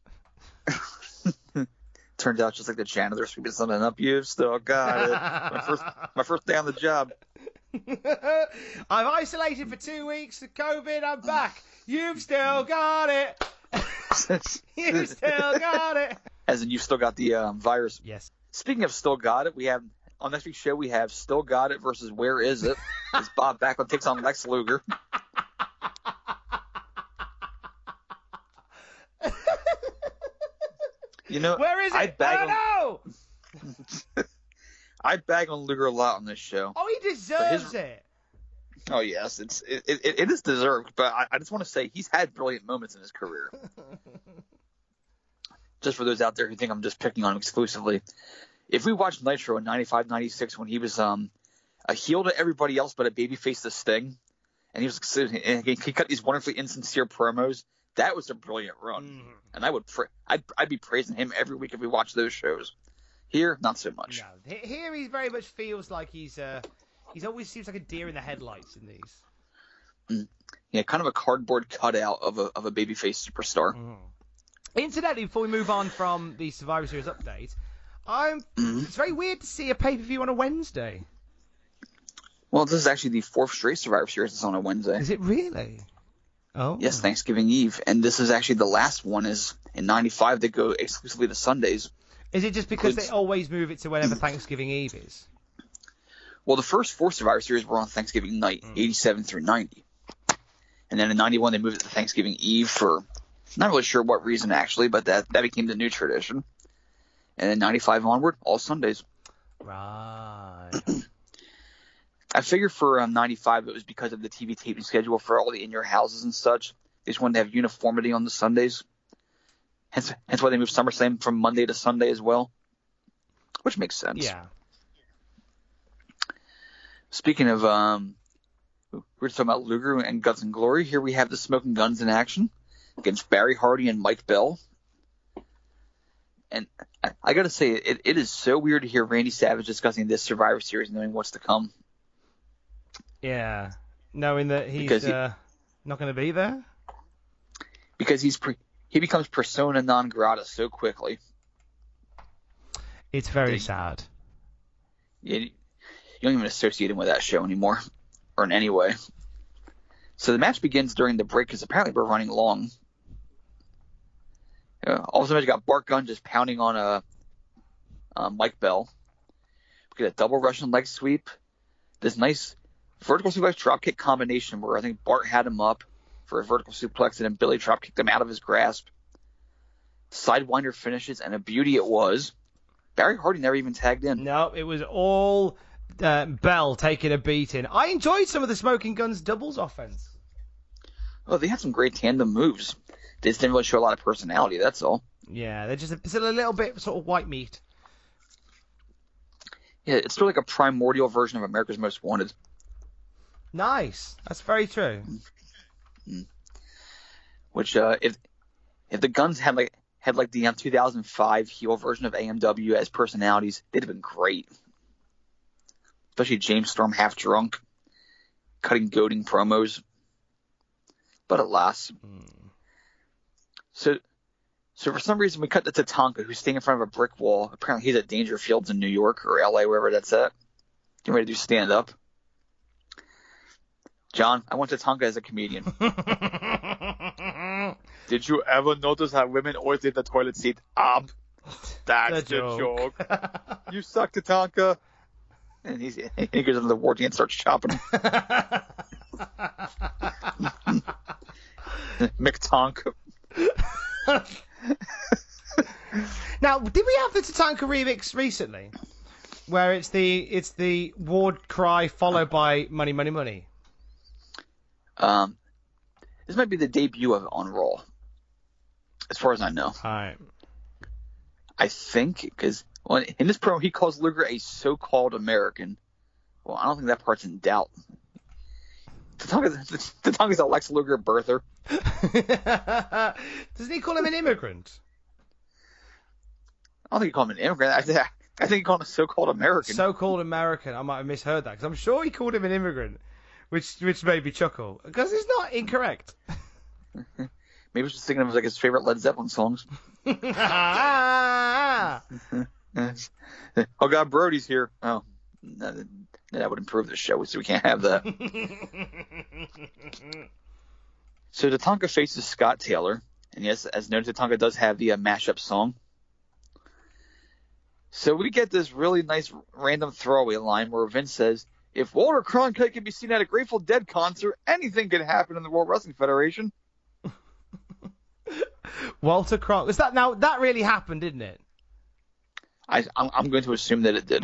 Turns out just like the janitor sweeping something up, you've still got it. My first day on the job. I'm isolated for 2 weeks of COVID. I'm back. You've still got it. You've still got it. As in, you've still got the virus. Yes. Speaking of still got it, we have on next week's show we have Still Got It versus Where Is It? As Bob Backlund takes on Lex Luger. You know, where is it? I bag on Luger a lot on this show. Oh, he deserves it. Oh yes, it is deserved. But I just want to say he's had brilliant moments in his career. Just for those out there who think I'm just picking on him exclusively, if we watched Nitro in 95, 96 when he was a heel to everybody else but a babyface to Sting, and he cut these wonderfully insincere promos. That was a brilliant run, and I'd be praising him every week if we watched those shows. Here, not so much. No, here he very much feels like he's always seems like a deer in the headlights in these. Yeah, kind of a cardboard cutout of a babyface superstar. Incidentally, before we move on from the Survivor Series update, it's very weird to see a pay-per-view on a Wednesday. Well, this is actually the 4th straight Survivor Series that's on a Wednesday. Is it really? Oh. Yes, Thanksgiving Eve. And this is actually the last one is in 95 they go exclusively to Sundays. Is it just because they always move it to whenever Thanksgiving Eve is? Well, the first 4 Survivor Series were on Thanksgiving night, 87 through 90. And then in 91 they moved it to Thanksgiving Eve for not really sure what reason actually, but that became the new tradition. And then 95 onward, all Sundays. Right. I figure for 95 it was because of the TV taping schedule for all the in-your houses and such. They just wanted to have uniformity on the Sundays. Hence why they moved SummerSlam from Monday to Sunday as well. Which makes sense. Yeah. Speaking of, we're talking about Luger and Guts and Glory. Here we have the Smoking Guns in action against Barry Hardy and Mike Bell. And I got to say, it is so weird to hear Randy Savage discussing this Survivor Series knowing what's to come. Yeah, knowing that he's not going to be there? Because he becomes persona non grata so quickly. It's very sad. You don't even associate him with that show anymore, or in any way. So the match begins during the break because apparently we're running long. All of a sudden you got Bart Gunn just pounding on Mike Bell. We get a double Russian leg sweep. This nice vertical suplex dropkick combination where I think Bart had him up for a vertical suplex and then Billy dropkicked him out of his grasp. Sidewinder finishes, and a beauty it was. Barry Hardy never even tagged in. No, it was all Bell taking a beating. I enjoyed some of the Smoking Guns doubles offense. Oh, they had some great tandem moves. They just didn't really show a lot of personality, that's all. Yeah, they're just a little bit sort of white meat. Yeah, it's sort of like a primordial version of America's Most Wanted. Nice. That's very true. Which, if the Guns had like the 2005 heel version of AMW as personalities, they'd have been great. Especially James Storm half drunk, cutting goading promos. but alas. So for some reason, we cut to Tatanka, who's standing in front of a brick wall. Apparently, he's at Dangerfields in New York or LA, wherever that's at. Getting ready to do stand-up. John, I want Tatanka as a comedian. Did you ever notice how women always leave the toilet seat up? That's the joke. You suck, Tatanka. And he goes into the warranty and starts chopping him. McTonk. Now, did we have the Tatanka remix recently? Where it's the Ward cry followed by Money, Money, Money. This might be the debut of it on Raw, as far as I know. All right. I think, because in this promo, he calls Luger a so-called American. Well, I don't think that part's in doubt. Tatanka's a Lex Luger birther. Doesn't he call him an immigrant? I don't think he called him an immigrant. I think he called him a so-called American. So-called American. I might have misheard that, because I'm sure he called him an immigrant, which made me chuckle, because it's not incorrect. Maybe he's just thinking of like his favorite Led Zeppelin songs. Oh God, Brody's here. Oh, that would improve the show, so we can't have that. So Tatanka faces Scott Taylor, and yes, as noted, Tatanka does have the mashup song. So we get this really nice random throwaway line where Vince says, "If Walter Cronkite can be seen at a Grateful Dead concert, anything can happen in the World Wrestling Federation." Walter Cronkite. Was that now? That really happened, didn't it? I'm going to assume that it did.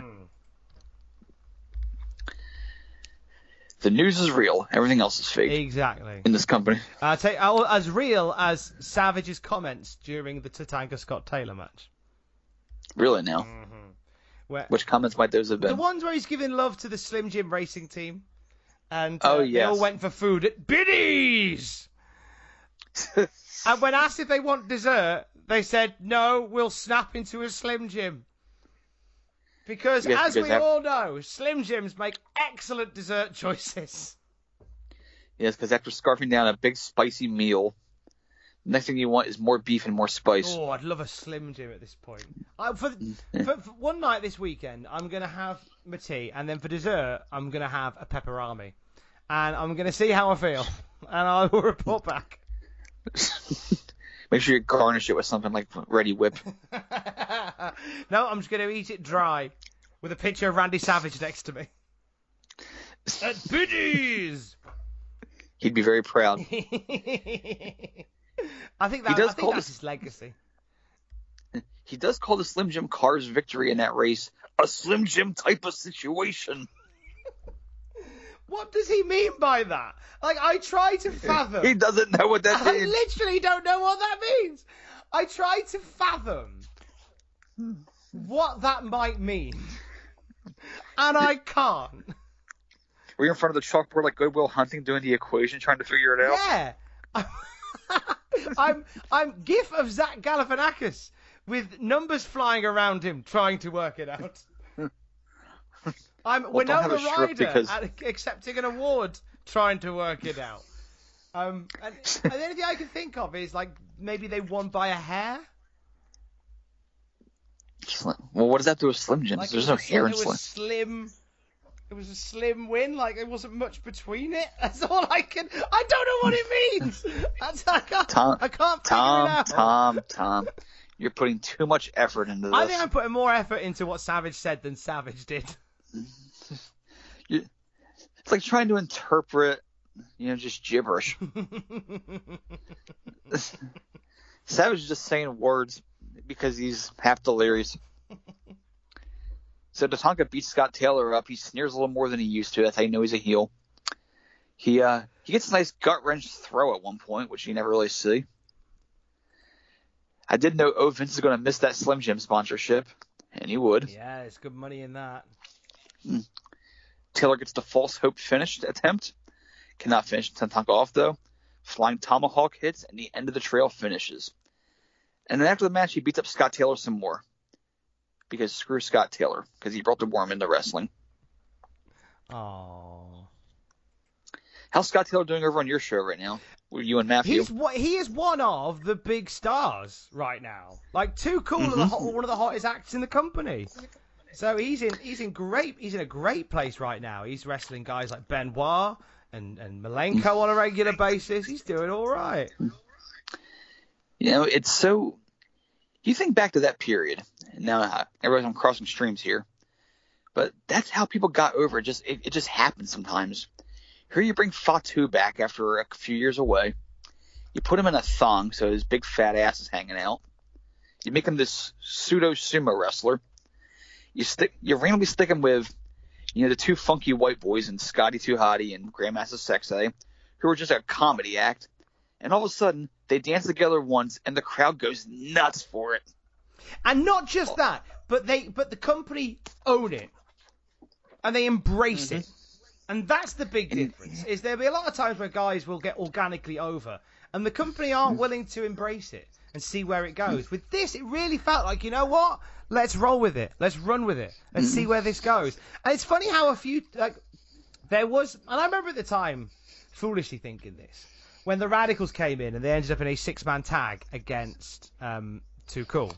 The news is real. Everything else is fake. Exactly. In this company. As real as Savage's comments during the Tatanka Scott Taylor match. Really now? Mm-hmm. Which comments might those have been? The ones where he's giving love to the Slim Jim racing team. And yes. They all went for food at Biddy's. And when asked if they want dessert, they said, no, we'll snap into a Slim Jim. Because all know, Slim Jims make excellent dessert choices. Yes, because after scarfing down a big spicy meal, the next thing you want is more beef and more spice. Oh, I'd love a Slim Jim at this point. For one night this weekend, I'm going to have my tea, and then for dessert, I'm going to have a pepperami. And I'm going to see how I feel, and I will report back. Make sure you garnish it with something like Ready Whip. No, I'm just going to eat it dry with a picture of Randy Savage next to me. At Biddy's! He'd be very proud. I think that's his legacy. He does call the Slim Jim car's victory in that race a Slim Jim type of situation. What does he mean by that? Like, I try to fathom. He doesn't know what that means. I literally don't know what that means. I try to fathom what that might mean. And I can't. Were you in front of the chalkboard like Good Will Hunting doing the equation, trying to figure it out? Yeah. I'm GIF of Zach Galifianakis with numbers flying around him trying to work it out. I'm Winona Ryder accepting an award trying to work it out. And the only thing I can think of is like maybe they won by a hair. Well, what does that do with Slim Jims? Like There's no hair in Slim. It was a slim win. Like there wasn't much between it. That's all I can. I don't know what it means. I can't figure it out. Tom, you're putting too much effort into this. I think I'm putting more effort into what Savage said than Savage did. It's like trying to interpret, just gibberish. Savage is just saying words because he's half delirious. So Tatanka beats Scott Taylor up. He sneers a little more than he used to. That's how you know he's a heel. He gets a nice gut wrench throw at one point, which you never really see. I did know Vince is going to miss that Slim Jim sponsorship, and he would. Yeah, there's good money in that. Taylor gets the false hope finish attempt. Cannot finish Tatanka off, though. Flying tomahawk hits, and the end of the trail finishes. And then after the match, he beats up Scott Taylor some more. Because screw Scott Taylor, because he brought the worm into wrestling. Oh. How's Scott Taylor doing over on your show right now? With you and Matthew? He is one of the big stars right now. Like, Too Cool, one of the hottest acts in the company. So he's in a great place right now. He's wrestling guys like Benoit and Malenko on a regular basis. He's doing all right. You know, it's so. You think back to that period. Now, I'm crossing streams here, but that's how people got over it. It just happens sometimes. Here you bring Fatu back after a few years away. You put him in a thong so his big fat ass is hanging out. You make him this pseudo sumo wrestler. You randomly stick him with, the two funky white boys and Scotty 2 Hotty and Grandmaster Sexay, who are just a comedy act. And all of a sudden, they dance together once, and the crowd goes nuts for it. And not just that, but the company own it, and they embrace it. And that's the big difference. Is there'll be a lot of times where guys will get organically over, and the company aren't willing to embrace it and see where it goes. With this, it really felt like, you know what? Let's roll with it. Let's run with it. Let's see where this goes. And it's funny how there was, and I remember at the time foolishly thinking this, when the Radicals came in and they ended up in a 6-man tag against Too Cool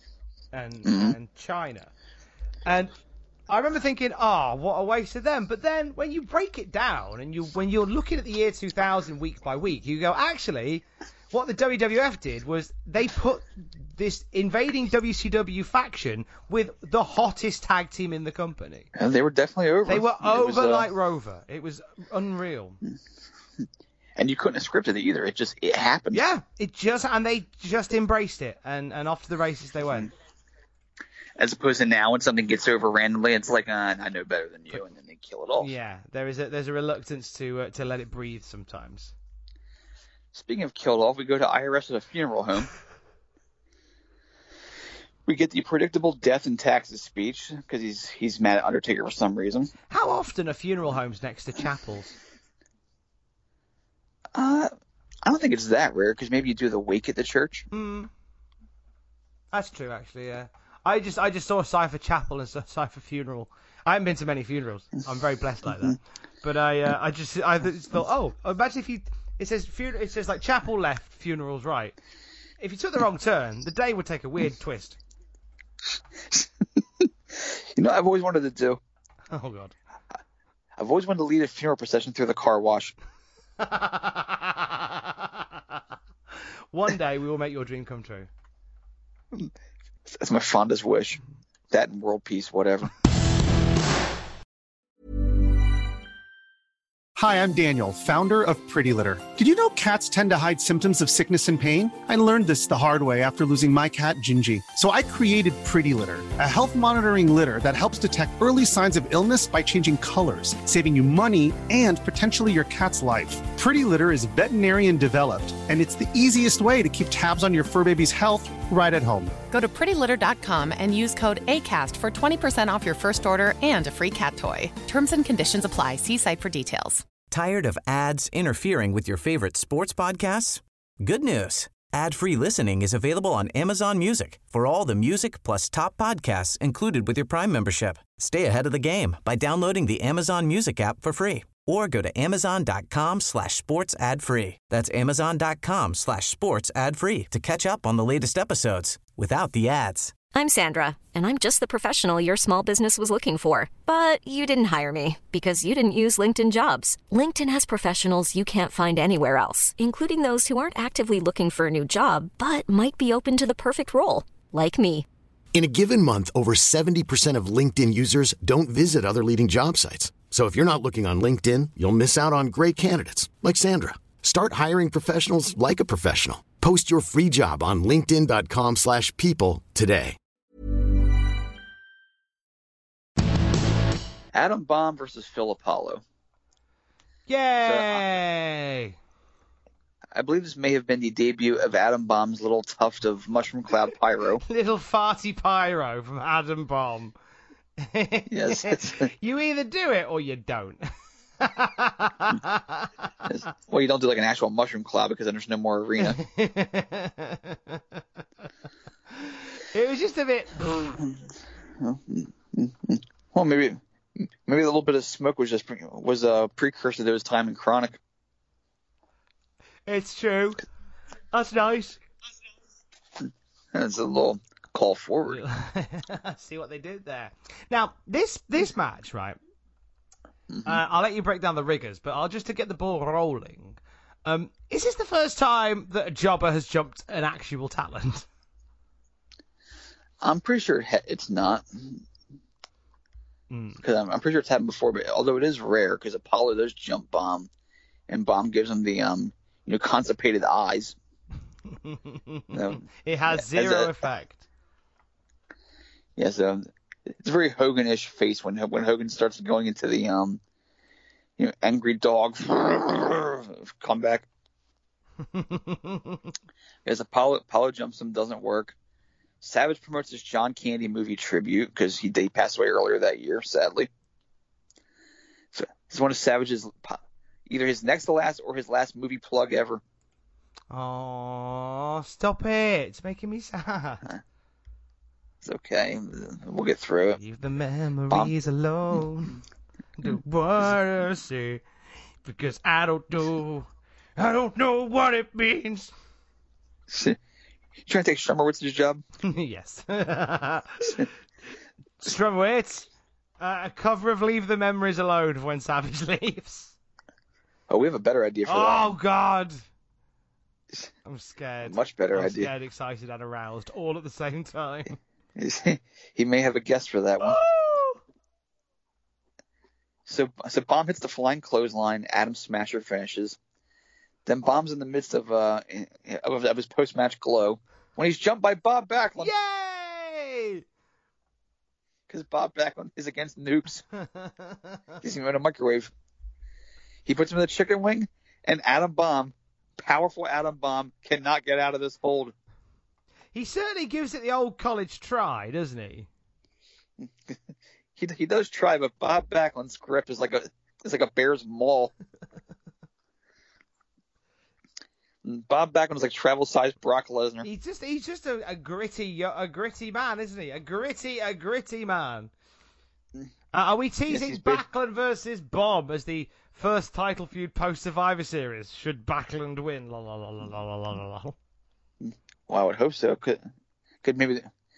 and China. And I remember thinking, what a waste of them. But then when you break it down and when you're looking at the year 2000 week by week, you go, actually, what the WWF did was they put this invading WCW faction with the hottest tag team in the company. And they were definitely over. They were over like Rover. It was unreal. And you couldn't have scripted it either. It happened. Yeah, and they just embraced it, and off to the races they went. As opposed to now, when something gets over randomly, it's like, I know better than you, and then they kill it off. Yeah, there's a reluctance to let it breathe sometimes. Speaking of killed off, we go to IRS at a funeral home. We get the predictable death and taxes speech because he's mad at Undertaker for some reason. How often are funeral homes next to chapels? I don't think it's that rare because maybe you do the wake at the church. That's true, actually. Yeah, I just saw Cypher Chapel and Cypher Funeral. I haven't been to many funerals. I'm very blessed like that. But I just thought, imagine if it says like chapel left, funerals right. If you took the wrong turn, the day would take a weird twist. I've always wanted to do. Oh God. I've always wanted to lead a funeral procession through the car wash. One day we will make your dream come true. That's my fondest wish. That and world peace, whatever. Hi, I'm Daniel, founder of Pretty Litter. Did you know cats tend to hide symptoms of sickness and pain? I learned this the hard way after losing my cat, Gingy. So I created Pretty Litter, a health monitoring litter that helps detect early signs of illness by changing colors, saving you money and potentially your cat's life. Pretty Litter is veterinarian developed, and it's the easiest way to keep tabs on your fur baby's health right at home. Go to prettylitter.com and use code ACAST for 20% off your first order and a free cat toy. Terms and conditions apply. See site for details. Tired of ads interfering with your favorite sports podcasts? Good news. Ad-free listening is available on Amazon Music for all the music plus top podcasts included with your Prime membership. Stay ahead of the game by downloading the Amazon Music app for free or go to amazon.com/sports ad free. That's amazon.com/sports ad free to catch up on the latest episodes without the ads. I'm Sandra, and I'm just the professional your small business was looking for. But you didn't hire me because you didn't use LinkedIn Jobs. LinkedIn has professionals you can't find anywhere else, including those who aren't actively looking for a new job, but might be open to the perfect role, like me. In a given month, over 70% of LinkedIn users don't visit other leading job sites. So if you're not looking on LinkedIn, you'll miss out on great candidates like Sandra. Start hiring professionals like a professional. Post your free job on linkedin.com/people today. Adam Bomb versus Phil Apollo. Yay! So, I believe this may have been the debut of Adam Bomb's little tuft of mushroom cloud pyro. Little farty pyro from Adam Bomb. Yes. You either do it or you don't. Well, you don't do like an actual mushroom cloud because then there's no more arena. It was just a bit. Well, maybe Maybe a little bit of smoke was a precursor to his time in Chronic. It's true. That's nice. It's a little call forward. See what they did there. Now, this match, right? I'll let you break down the riggers, but I'll just to get the ball rolling. Is this the first time that a jobber has jumped an actual talent? I'm pretty sure it's not. Because I'm pretty sure it's happened before, but although it is rare, because Apollo does jump Bomb, and Bomb gives him the constipated eyes. It has zero effect. Yeah, so it's a very Hogan-ish face when Hogan starts going into the angry dog comeback. As Apollo jumps him, doesn't work. Savage promotes his John Candy movie tribute because he passed away earlier that year, sadly. So it's one of Savage's either his next to last or his last movie plug ever. Oh, stop it! It's making me sad. It's okay. We'll get through it. Leave the memories alone. Do what I say, because I don't know what it means. You trying to take Strummerwitz's job? Yes. Strummerwitz, a cover of Leave the Memories Alone when Savage leaves. Oh, we have a better idea for that. Oh, God. I'm scared. Much better idea. I'm scared, excited, and aroused all at the same time. He may have a guess for that one. So Bomb hits the flying clothesline. Adam Smasher finishes. Then Bomb's in the midst of his post-match glow when he's jumped by Bob Backlund. Yay! Because Bob Backlund is against nukes. He's in a microwave. He puts him in the chicken wing, and powerful Adam Bomb, cannot get out of this hold. He certainly gives it the old college try, doesn't he? He does try, but Bob Backlund's grip is like a bear's maul. Bob Backlund is like travel-sized Brock Lesnar. He's just a gritty man, isn't he? A gritty man. Are we teasing Backlund versus Bob as the first title feud post Survivor Series? Should Backlund win? La, la, la, la, la, la, la, la. Well, I would hope so. Could maybe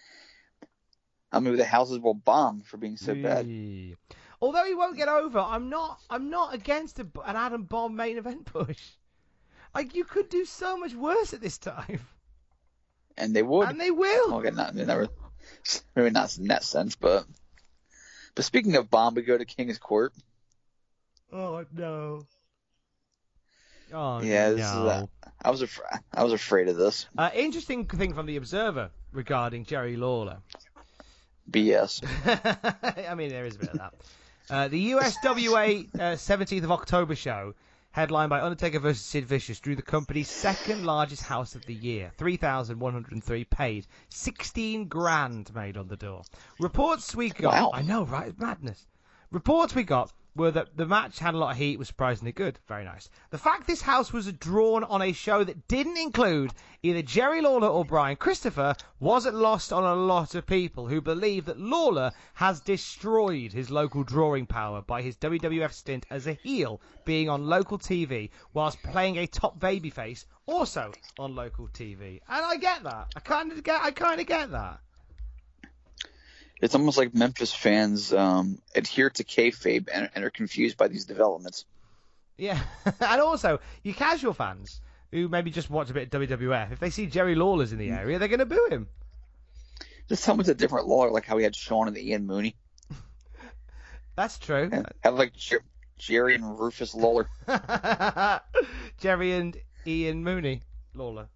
the houses will bomb for being so bad. Although he won't get over, I'm not against an Adam Bomb main event push. Like, you could do so much worse at this time. And they would. And they will. Okay, maybe not in that sense, but speaking of Bomb, we go to King's Court. Oh, no. Oh, yeah, no. I was afraid of this. Interesting thing from the Observer regarding Jerry Lawler. BS. I mean, there is a bit of that. The USWA 17th of October show, headlined by Undertaker vs. Sid Vicious, drew the company's second largest house of the year. 3,103 paid. 16 grand made on the door. Reports we got... Wow. I know, right? It's madness. Reports we got were that the match had a lot of heat, was surprisingly good. Very nice. The fact this house was drawn on a show that didn't include either Jerry Lawler or Brian Christopher wasn't lost on a lot of people who believe that Lawler has destroyed his local drawing power by his WWF stint as a heel being on local TV whilst playing a top babyface also on local TV. And I get that. I kind of get that. It's almost like Memphis fans adhere to kayfabe and are confused by these developments. Yeah, and also, you casual fans who maybe just watch a bit of WWF, if they see Jerry Lawler's in the area, they're going to boo him. Just tell them it's a different Lawler, like how we had Shawn and Ian Mooney. That's true. Have like Jerry and Rufus Lawler. Jerry and Ian Mooney Lawler.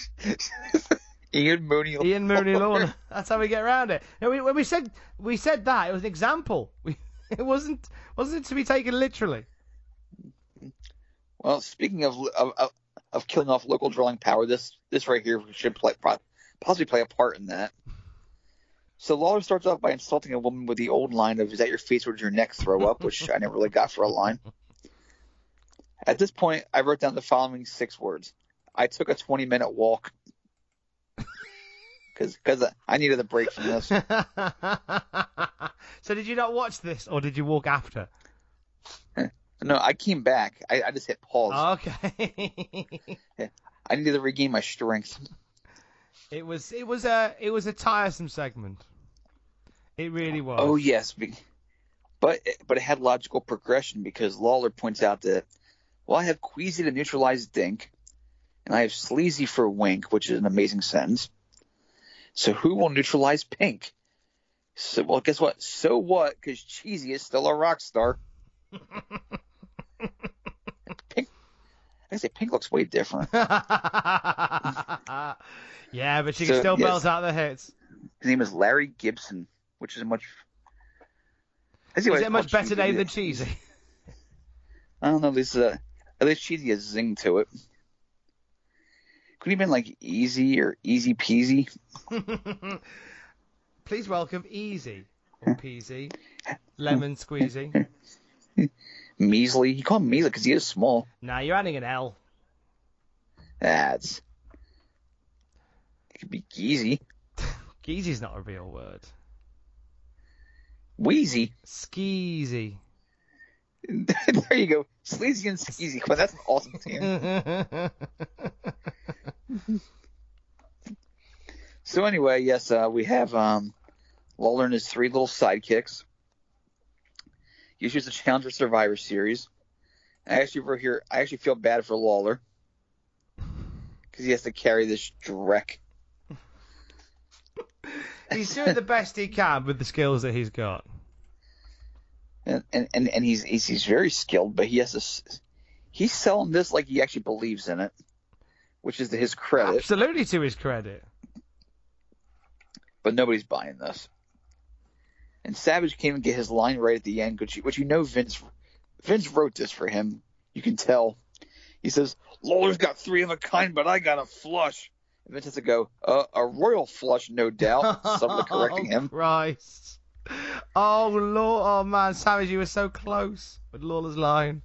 Ian Mooney Lawler. That's how we get around it. Now, when we said that, it was an example. It wasn't to be taken literally. Well, speaking of killing off local drawing power, this right here should possibly play a part in that. So Lawler starts off by insulting a woman with the old line of "Is that your face or your neck throw up?" which I never really got for a line. At this point, I wrote down the following 6 words: I took a 20-minute walk. because I needed a break from this. So did you not watch this, or did you walk after? No, I came back. I just hit pause. Okay. Yeah, I needed to regain my strength. It was a tiresome segment. It really was. Oh yes, but it had logical progression because Lawler points out that, well, I have Queasy to neutralize Dink, and I have Sleazy for Wink, which is an amazing sentence. So who will neutralize Pink? So, well, guess what? So what? Because Cheesy is still a rock star. Pink, I say Pink looks way different. Yeah, but she can still belt out the hits. His name is Larry Gibson, which is a much. Is it a much better name than Cheesy? I don't know. At least Cheesy has zing to it. Could he have been like Easy or Easy Peasy? Please welcome Easy or Peasy, Lemon Squeezy. Measly. You call him Measly because he is small. Nah, you're adding an L. It could be Geezy. Geezy's not a real word. Wheezy. Skeezy. There you go. Sleazy and Skeezy. Well, that's an awesome team. So anyway, yes, we have Lawler and his 3 little sidekicks. He issues a challenge for Survivor Series. I actually feel bad for Lawler because he has to carry this dreck. He's doing the best he can with the skills that he's got. And he's very skilled, but he's selling this like he actually believes in it, which is to his credit. Absolutely to his credit. But nobody's buying this. And Savage can't even get his line right at the end, which you know Vince wrote this for him. You can tell. He says, Lawler's got 3 of a kind, but I got a flush. And Vince has to go, a royal flush, no doubt. Someone correcting him. Christ. Oh, Lord. Oh, man. Savage, you were so close with Lawler's line.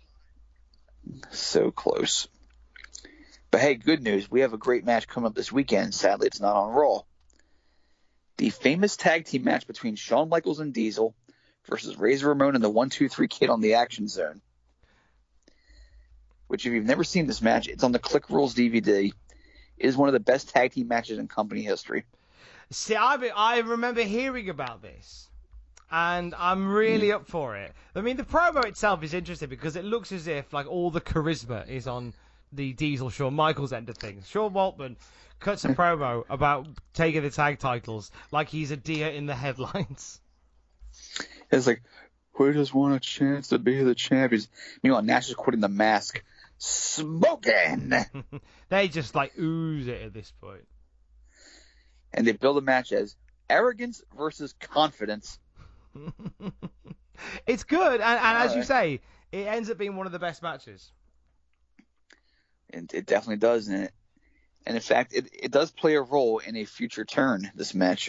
So close. But hey, good news. We have a great match coming up this weekend. Sadly, it's not on Raw. The famous tag team match between Shawn Michaels and Diesel versus Razor Ramon and the 1-2-3 Kid on the Action Zone. Which, if you've never seen this match, it's on the Click Rules DVD. It is one of the best tag team matches in company history. See, I remember hearing about this, and I'm really up for it. I mean, the promo itself is interesting because it looks as if like all the charisma is on the Diesel Shawn Michaels end of things. Sean Waltman cuts a promo about taking the tag titles like he's a deer in the headlines. It's like, who just want a chance to be the champions? Meanwhile, Nash is quoting The Mask. Smoking! They just like ooze it at this point. And they build a match as arrogance versus confidence. It's good, and as you say, it ends up being one of the best matches. And it definitely does, and in fact, it does play a role in a future turn, this match.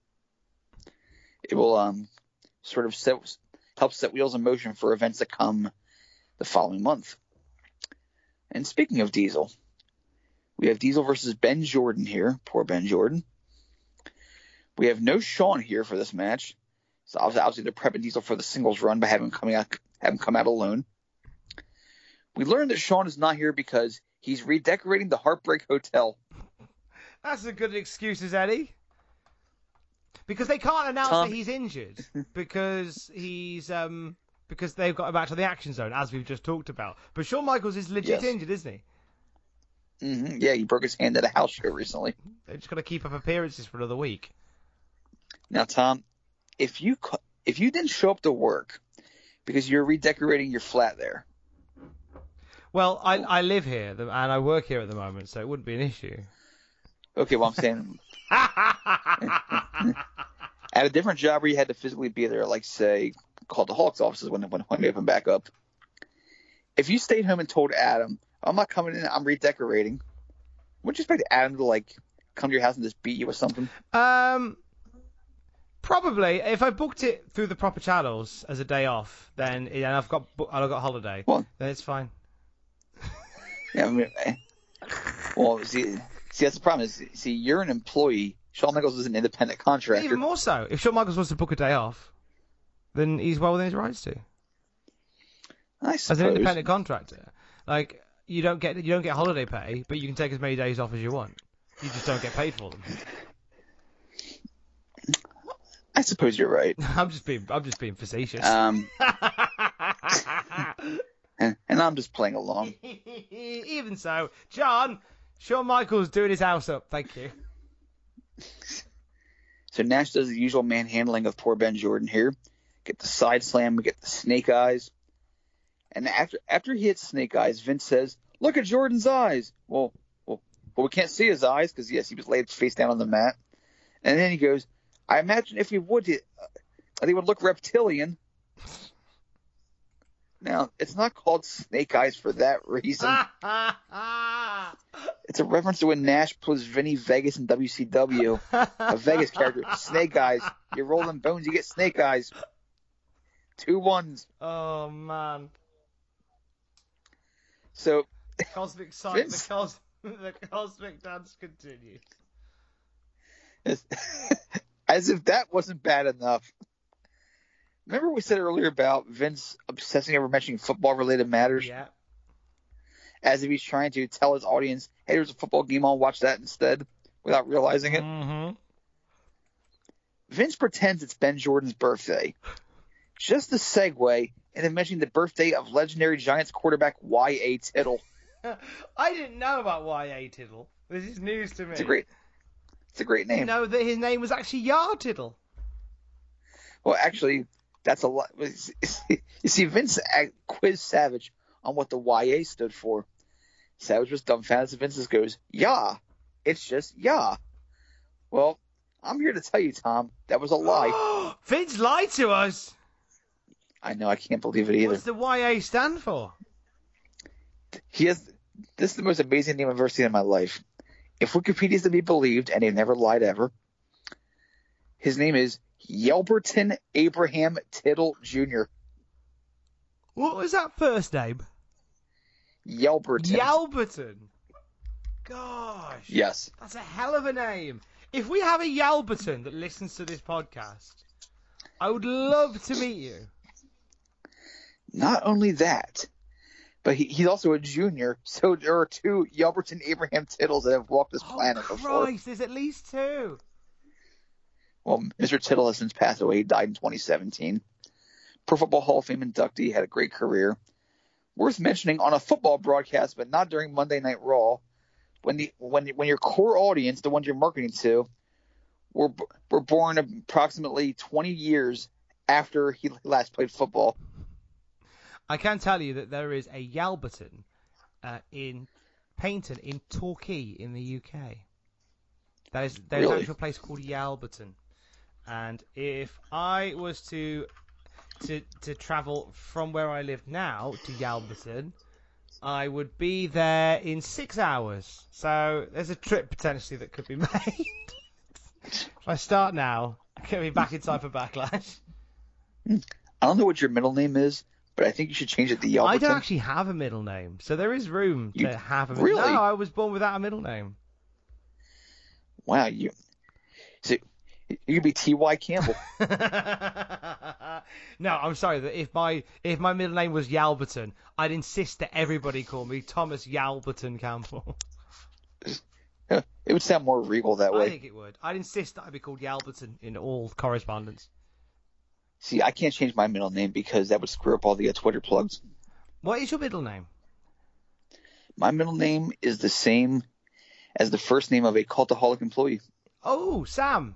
It will sort of help set wheels in motion for events that come the following month. And speaking of Diesel, we have Diesel versus Ben Jordan here. Poor Ben Jordan. We have no Shawn here for this match. So obviously they're prepping Diesel for the singles run by having him come out alone. We learned that Shawn is not here because he's redecorating the Heartbreak Hotel. That's as good an excuse as any. Because they can't announce that he's injured because because they've got him back to the Action Zone, as we've just talked about. But Shawn Michaels is legit injured, isn't he? Mm-hmm. Yeah, he broke his hand at a house show recently. They've just got to keep up appearances for another week. Now, Tom, if you didn't show up to work because you're redecorating your flat there. Well, I live here and I work here at the moment, so it wouldn't be an issue. Okay, well, I'm saying at a different job where you had to physically be there, like, say, call the Hawks offices when they open back up. If you stayed home and told Adam, I'm not coming in, I'm redecorating, wouldn't you expect Adam to, like, come to your house and just beat you or something? Probably. If I booked it through the proper channels as a day off, then and I've got holiday, then it's fine. Yeah, I mean, well, see, that's the problem. You're an employee Shawn Michaels is an independent contractor. Even more so. If Shawn Michaels wants to book a day off, then he's well within his rights to. I suppose. As an independent contractor, like you don't get holiday pay, but you can take as many days off as you want. You just don't get paid for them. I suppose you're right. I'm just being facetious. And I'm just playing along. Even so, John, Shawn Michaels doing his house up. Thank you. So Nash does the usual manhandling of poor Ben Jordan here. Get the side slam, we get the snake eyes. And after he hits snake eyes, Vince says, "Look at Jordan's eyes." Well, we can't see his eyes because, yes, he was laid face down on the mat. And then he goes, "I imagine if he would, they would look reptilian." Now, it's not called snake eyes for that reason. It's a reference to when Nash was Vinny Vegas in WCW. A Vegas character. Snake eyes. You roll them bones, you get snake eyes. 2 1s. Oh, man. So, the cosmic dance continues. As if that wasn't bad enough. Remember we said earlier about Vince obsessing over mentioning football-related matters? Yeah. As if he's trying to tell his audience, hey, there's a football game on, watch that instead, without realizing it. Mm-hmm. Vince pretends it's Ben Jordan's birthday. Just to segue into mentioning the birthday of legendary Giants quarterback Y.A. Tittle. I didn't know about Y.A. Tittle. This is news to me. It's a great name. You know that his name was actually Yar Tittle. Well, actually, that's a lot. You see, Vince quizzed Savage on what the YA stood for. Savage was dumbfounded. So Vince goes, "Yeah, it's just yeah." Well, I'm here to tell you, Tom, that was a lie. Vince lied to us. I know, I can't believe it either. What's the YA stand for? This is the most amazing name I've ever seen in my life. If Wikipedia is to be believed, and they've never lied ever, his name is Yelberton Abraham Tittle Jr. What was that first name? Yelberton. Yelberton. Gosh. Yes. That's a hell of a name. If we have a Yelberton that listens to this podcast, I would love to meet you. Not only that, but he's also a junior, so there are 2 Yelberton Abraham Tittles that have walked this planet before. Christ, there's at least 2. Well, Mr. Tittle has since passed away. He died in 2017. Pro Football Hall of Fame inductee, had a great career. Worth mentioning on a football broadcast, but not during Monday Night Raw, when your core audience, the ones you're marketing to, were born approximately 20 years after he last played football. I can tell you that there is a Yalberton in Paignton in Torquay in the UK. There's an actual place called Yalberton. And if I was to travel from where I live now to Yalberton, I would be there in 6 hours. So there's a trip potentially that could be made. If I start now, I can be back in time for Backlash. I don't know what your middle name is, but I think you should change it to Yelberton. I don't actually have a middle name, so there is room to have a middle name. Really? No, I was born without a middle name. Wow, you could be T.Y. Campbell. No, I'm sorry. That if my middle name was Yalberton, I'd insist that everybody call me Thomas Yalberton Campbell. It would sound more regal that way. I think it would. I'd insist that I be called Yalberton in all correspondence. See, I can't change my middle name because that would screw up all the Twitter plugs. What is your middle name? My middle name is the same as the first name of a cultaholic employee. Oh, Sam.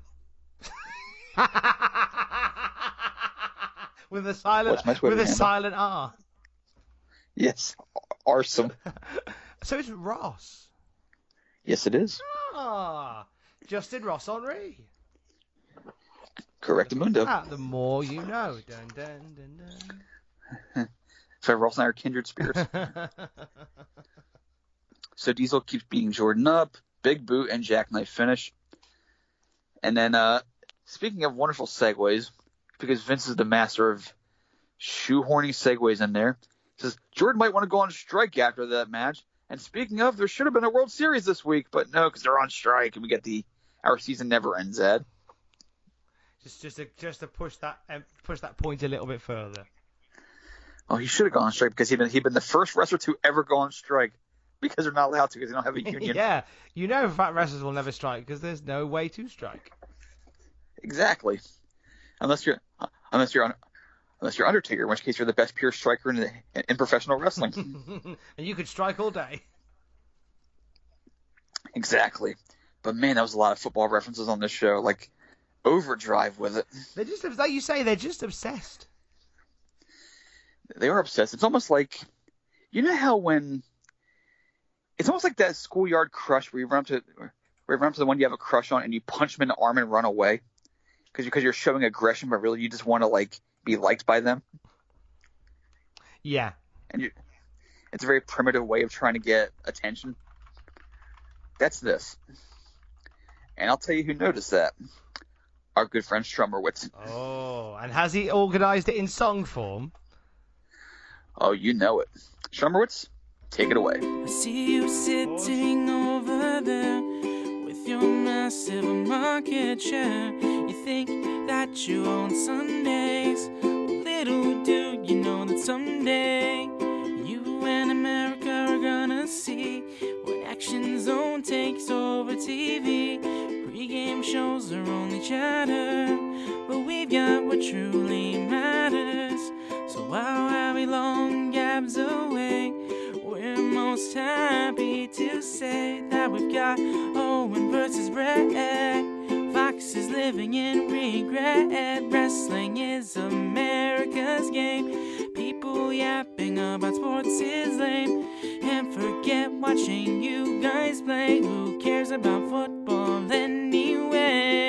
with a silent R. Yes, Arsome. So it's Ross. Yes, it is. Ah, Justin Ross Henry. Correctamundo. The more you know. Dun, dun, dun, dun. So Ross and I are kindred spirits. So Diesel keeps beating Jordan up. Big boot and jackknife finish. And then, speaking of wonderful segues, because Vince is the master of shoehorning segues in there, says Jordan might want to go on strike after that match. And speaking of, there should have been a World Series this week, but no, because they're on strike, and we get the our season never ends, Ed. Just to push that point a little bit further. Oh, he should have gone on strike because he'd been the first wrestler to ever go on strike because they're not allowed to because they don't have a union. Yeah, fat wrestlers will never strike because there's no way to strike. Exactly, unless you're Undertaker, in which case you're the best pure striker in professional wrestling. And you could strike all day. Exactly, but man, that was a lot of football references on this show. Like overdrive with it. They're just like you say. They're just obsessed. They are obsessed. It's almost like, you know how it's almost like that schoolyard crush where you run up to the one you have a crush on and you punch them in the arm and run away because you're showing aggression, but really you just want to like be liked by them. Yeah. And it's a very primitive way of trying to get attention. That's this. And I'll tell you who noticed that. Our good friend Strummerwitz. Oh, and has he organized it in song form? Oh, you know it. Strummerwitz, take it away. I see you sitting over there with your massive market share. You think that you own Sundays. Little do you know that someday you and America are gonna see when Action Zone takes over TV. Pre-game shows are only chatter, but we've got what truly matters. So while we long gabs away, we're most happy to say that we've got Owen versus Brett. Fox is living in regret. Wrestling is America's game. People yapping about sports is lame. And forget watching you guys play. Who cares about football anyway?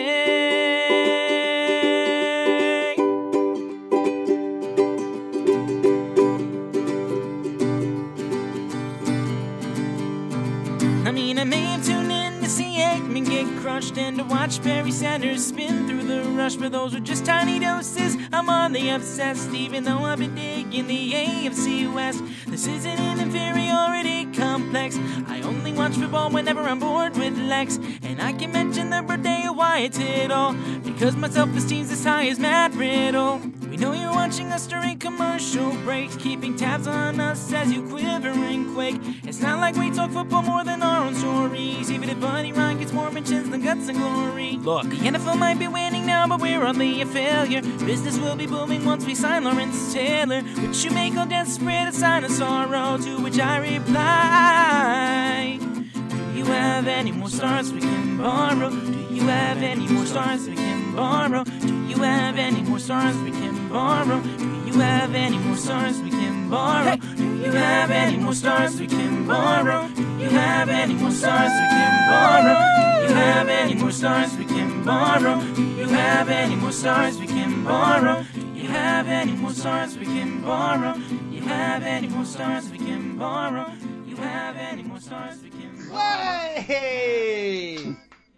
I may have tuned in to see Aikman get crushed and to watch Barry Sanders spin through the rush, but those were just tiny doses. I'm on the obsessed, even though I've been digging the AFC West. This isn't an inferiority complex. I only watch football whenever I'm bored with Lex, and I can mention the birthday of Wyatt Tittle because my self-esteem's as high as Matt Riddle. We know you're watching us during commercial breaks, keeping tabs on us as you quiver and quake. It's not like we talk football more than our own stories, even if Buddy Ryan gets more mentions than guts and glory. Look, the NFL might be winning now, but we're only a failure. Business will be booming once we sign Lawrence Taylor, which you make all desperate a sign of sorrow, to which I reply, do you have any more stars we can borrow? Do you have any more stars we can borrow? Do you have any more stars we can borrow? Do you have any more stars we can borrow? Do you have any more stars we can borrow? Do you have any more stars we can borrow? Do you have any more stars we can borrow? Do you have any more stars we can borrow? Do you have any more stars we can borrow? Do you have any more stars we can borrow? Do you have any more stars we can borrow? Hey!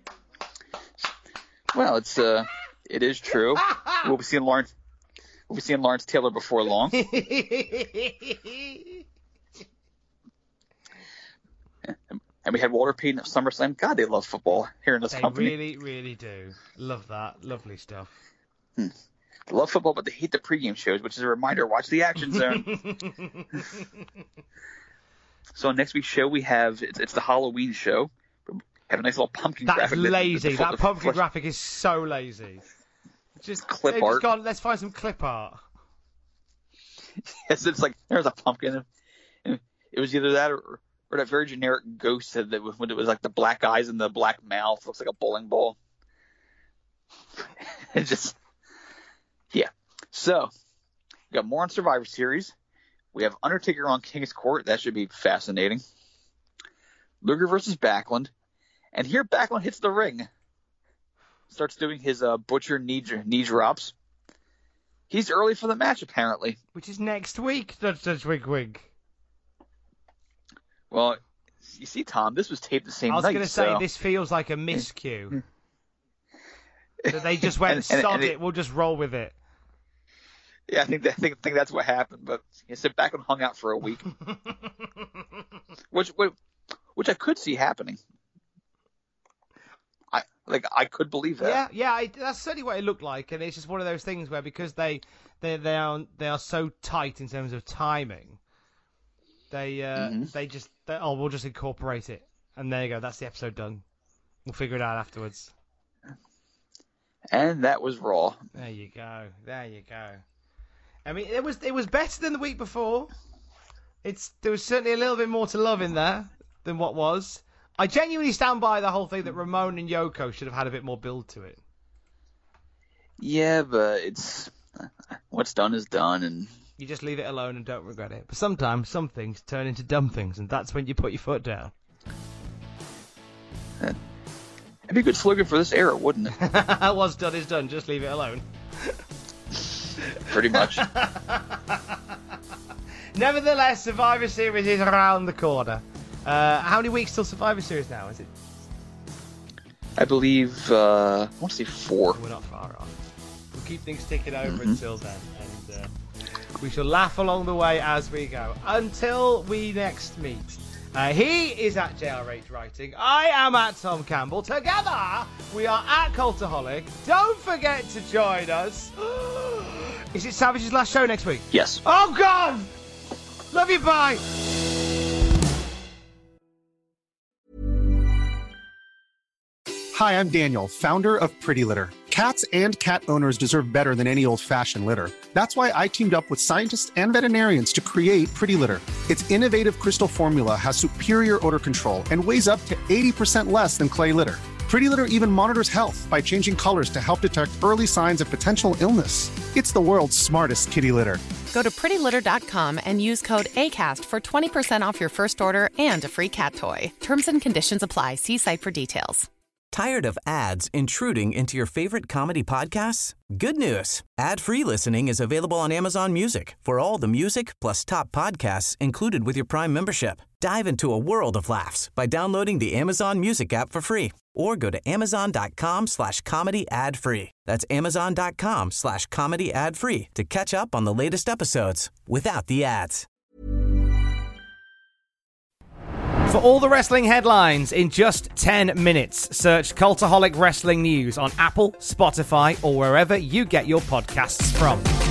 Well, it is true. We'll be seeing Lawrence Taylor before long. And we had Walter Payton at SummerSlam. God, they love football here in this company. They really, really do. Love that. Lovely stuff. They love football, but they hate the pregame shows, which is a reminder, watch the Action Zone. So on next week's show, we have, it's the Halloween show. We have a nice little pumpkin graphic. That's lazy. That pumpkin graphic is so lazy. Just clip art. Let's find some clip art. Yes, it's like, there's a pumpkin. And it was either that or that very generic ghost that when it was like the black eyes and the black mouth, looks like a bowling ball. It just, yeah. So, we got more on Survivor Series. We have Undertaker on King's Court. That should be fascinating. Luger versus Backlund. And here Backlund hits the ring. Starts doing his butcher knee drops. He's early for the match, apparently. Which is next week, Judge Wig. Well, you see, Tom, this was taped the same night. I was going to say, this feels like a miscue. That they just went, sod it, we'll just roll with it. Yeah, I think that's what happened. But he sit back and hung out for a week, which I could see happening. I Like, I could believe that. Yeah, that's certainly what it looked like, and it's just one of those things where because they are so tight in terms of timing, we'll just incorporate it, and there you go. That's the episode done. We'll figure it out afterwards. And that was Raw. There you go. I mean, it was better than the week before. There was certainly a little bit more to love in there than what was. I genuinely stand by the whole thing that Ramon and Yoko should have had a bit more build to it. Yeah, but what's done is done, and you just leave it alone and don't regret it. But sometimes some things turn into dumb things, and that's when you put your foot down. That'd be a good slogan for this era, wouldn't it? What's done is done. Just leave it alone. Pretty much. Nevertheless, Survivor Series is around the corner. How many weeks till Survivor Series now? Is it? I believe, I want to say 4. We're not far off. We'll keep things ticking over until then, and we shall laugh along the way as we go. Until we next meet. He is at JRH Writing. I am at Tom Campbell. Together, we are at Cultaholic. Don't forget to join us. Is it Savage's last show next week? Yes. Oh, God! Love you, bye! Hi, I'm Daniel, founder of Pretty Litter. Cats and cat owners deserve better than any old-fashioned litter. That's why I teamed up with scientists and veterinarians to create Pretty Litter. Its innovative crystal formula has superior odor control and weighs up to 80% less than clay litter. Pretty Litter even monitors health by changing colors to help detect early signs of potential illness. It's the world's smartest kitty litter. Go to prettylitter.com and use code ACAST for 20% off your first order and a free cat toy. Terms and conditions apply. See site for details. Tired of ads intruding into your favorite comedy podcasts? Good news. Ad-free listening is available on Amazon Music for all the music plus top podcasts included with your Prime membership. Dive into a world of laughs by downloading the Amazon Music app for free or go to amazon.com/comedy ad-free. That's amazon.com/comedy ad-free to catch up on the latest episodes without the ads. For all the wrestling headlines in just 10 minutes, search Cultaholic Wrestling News on Apple, Spotify, or wherever you get your podcasts from.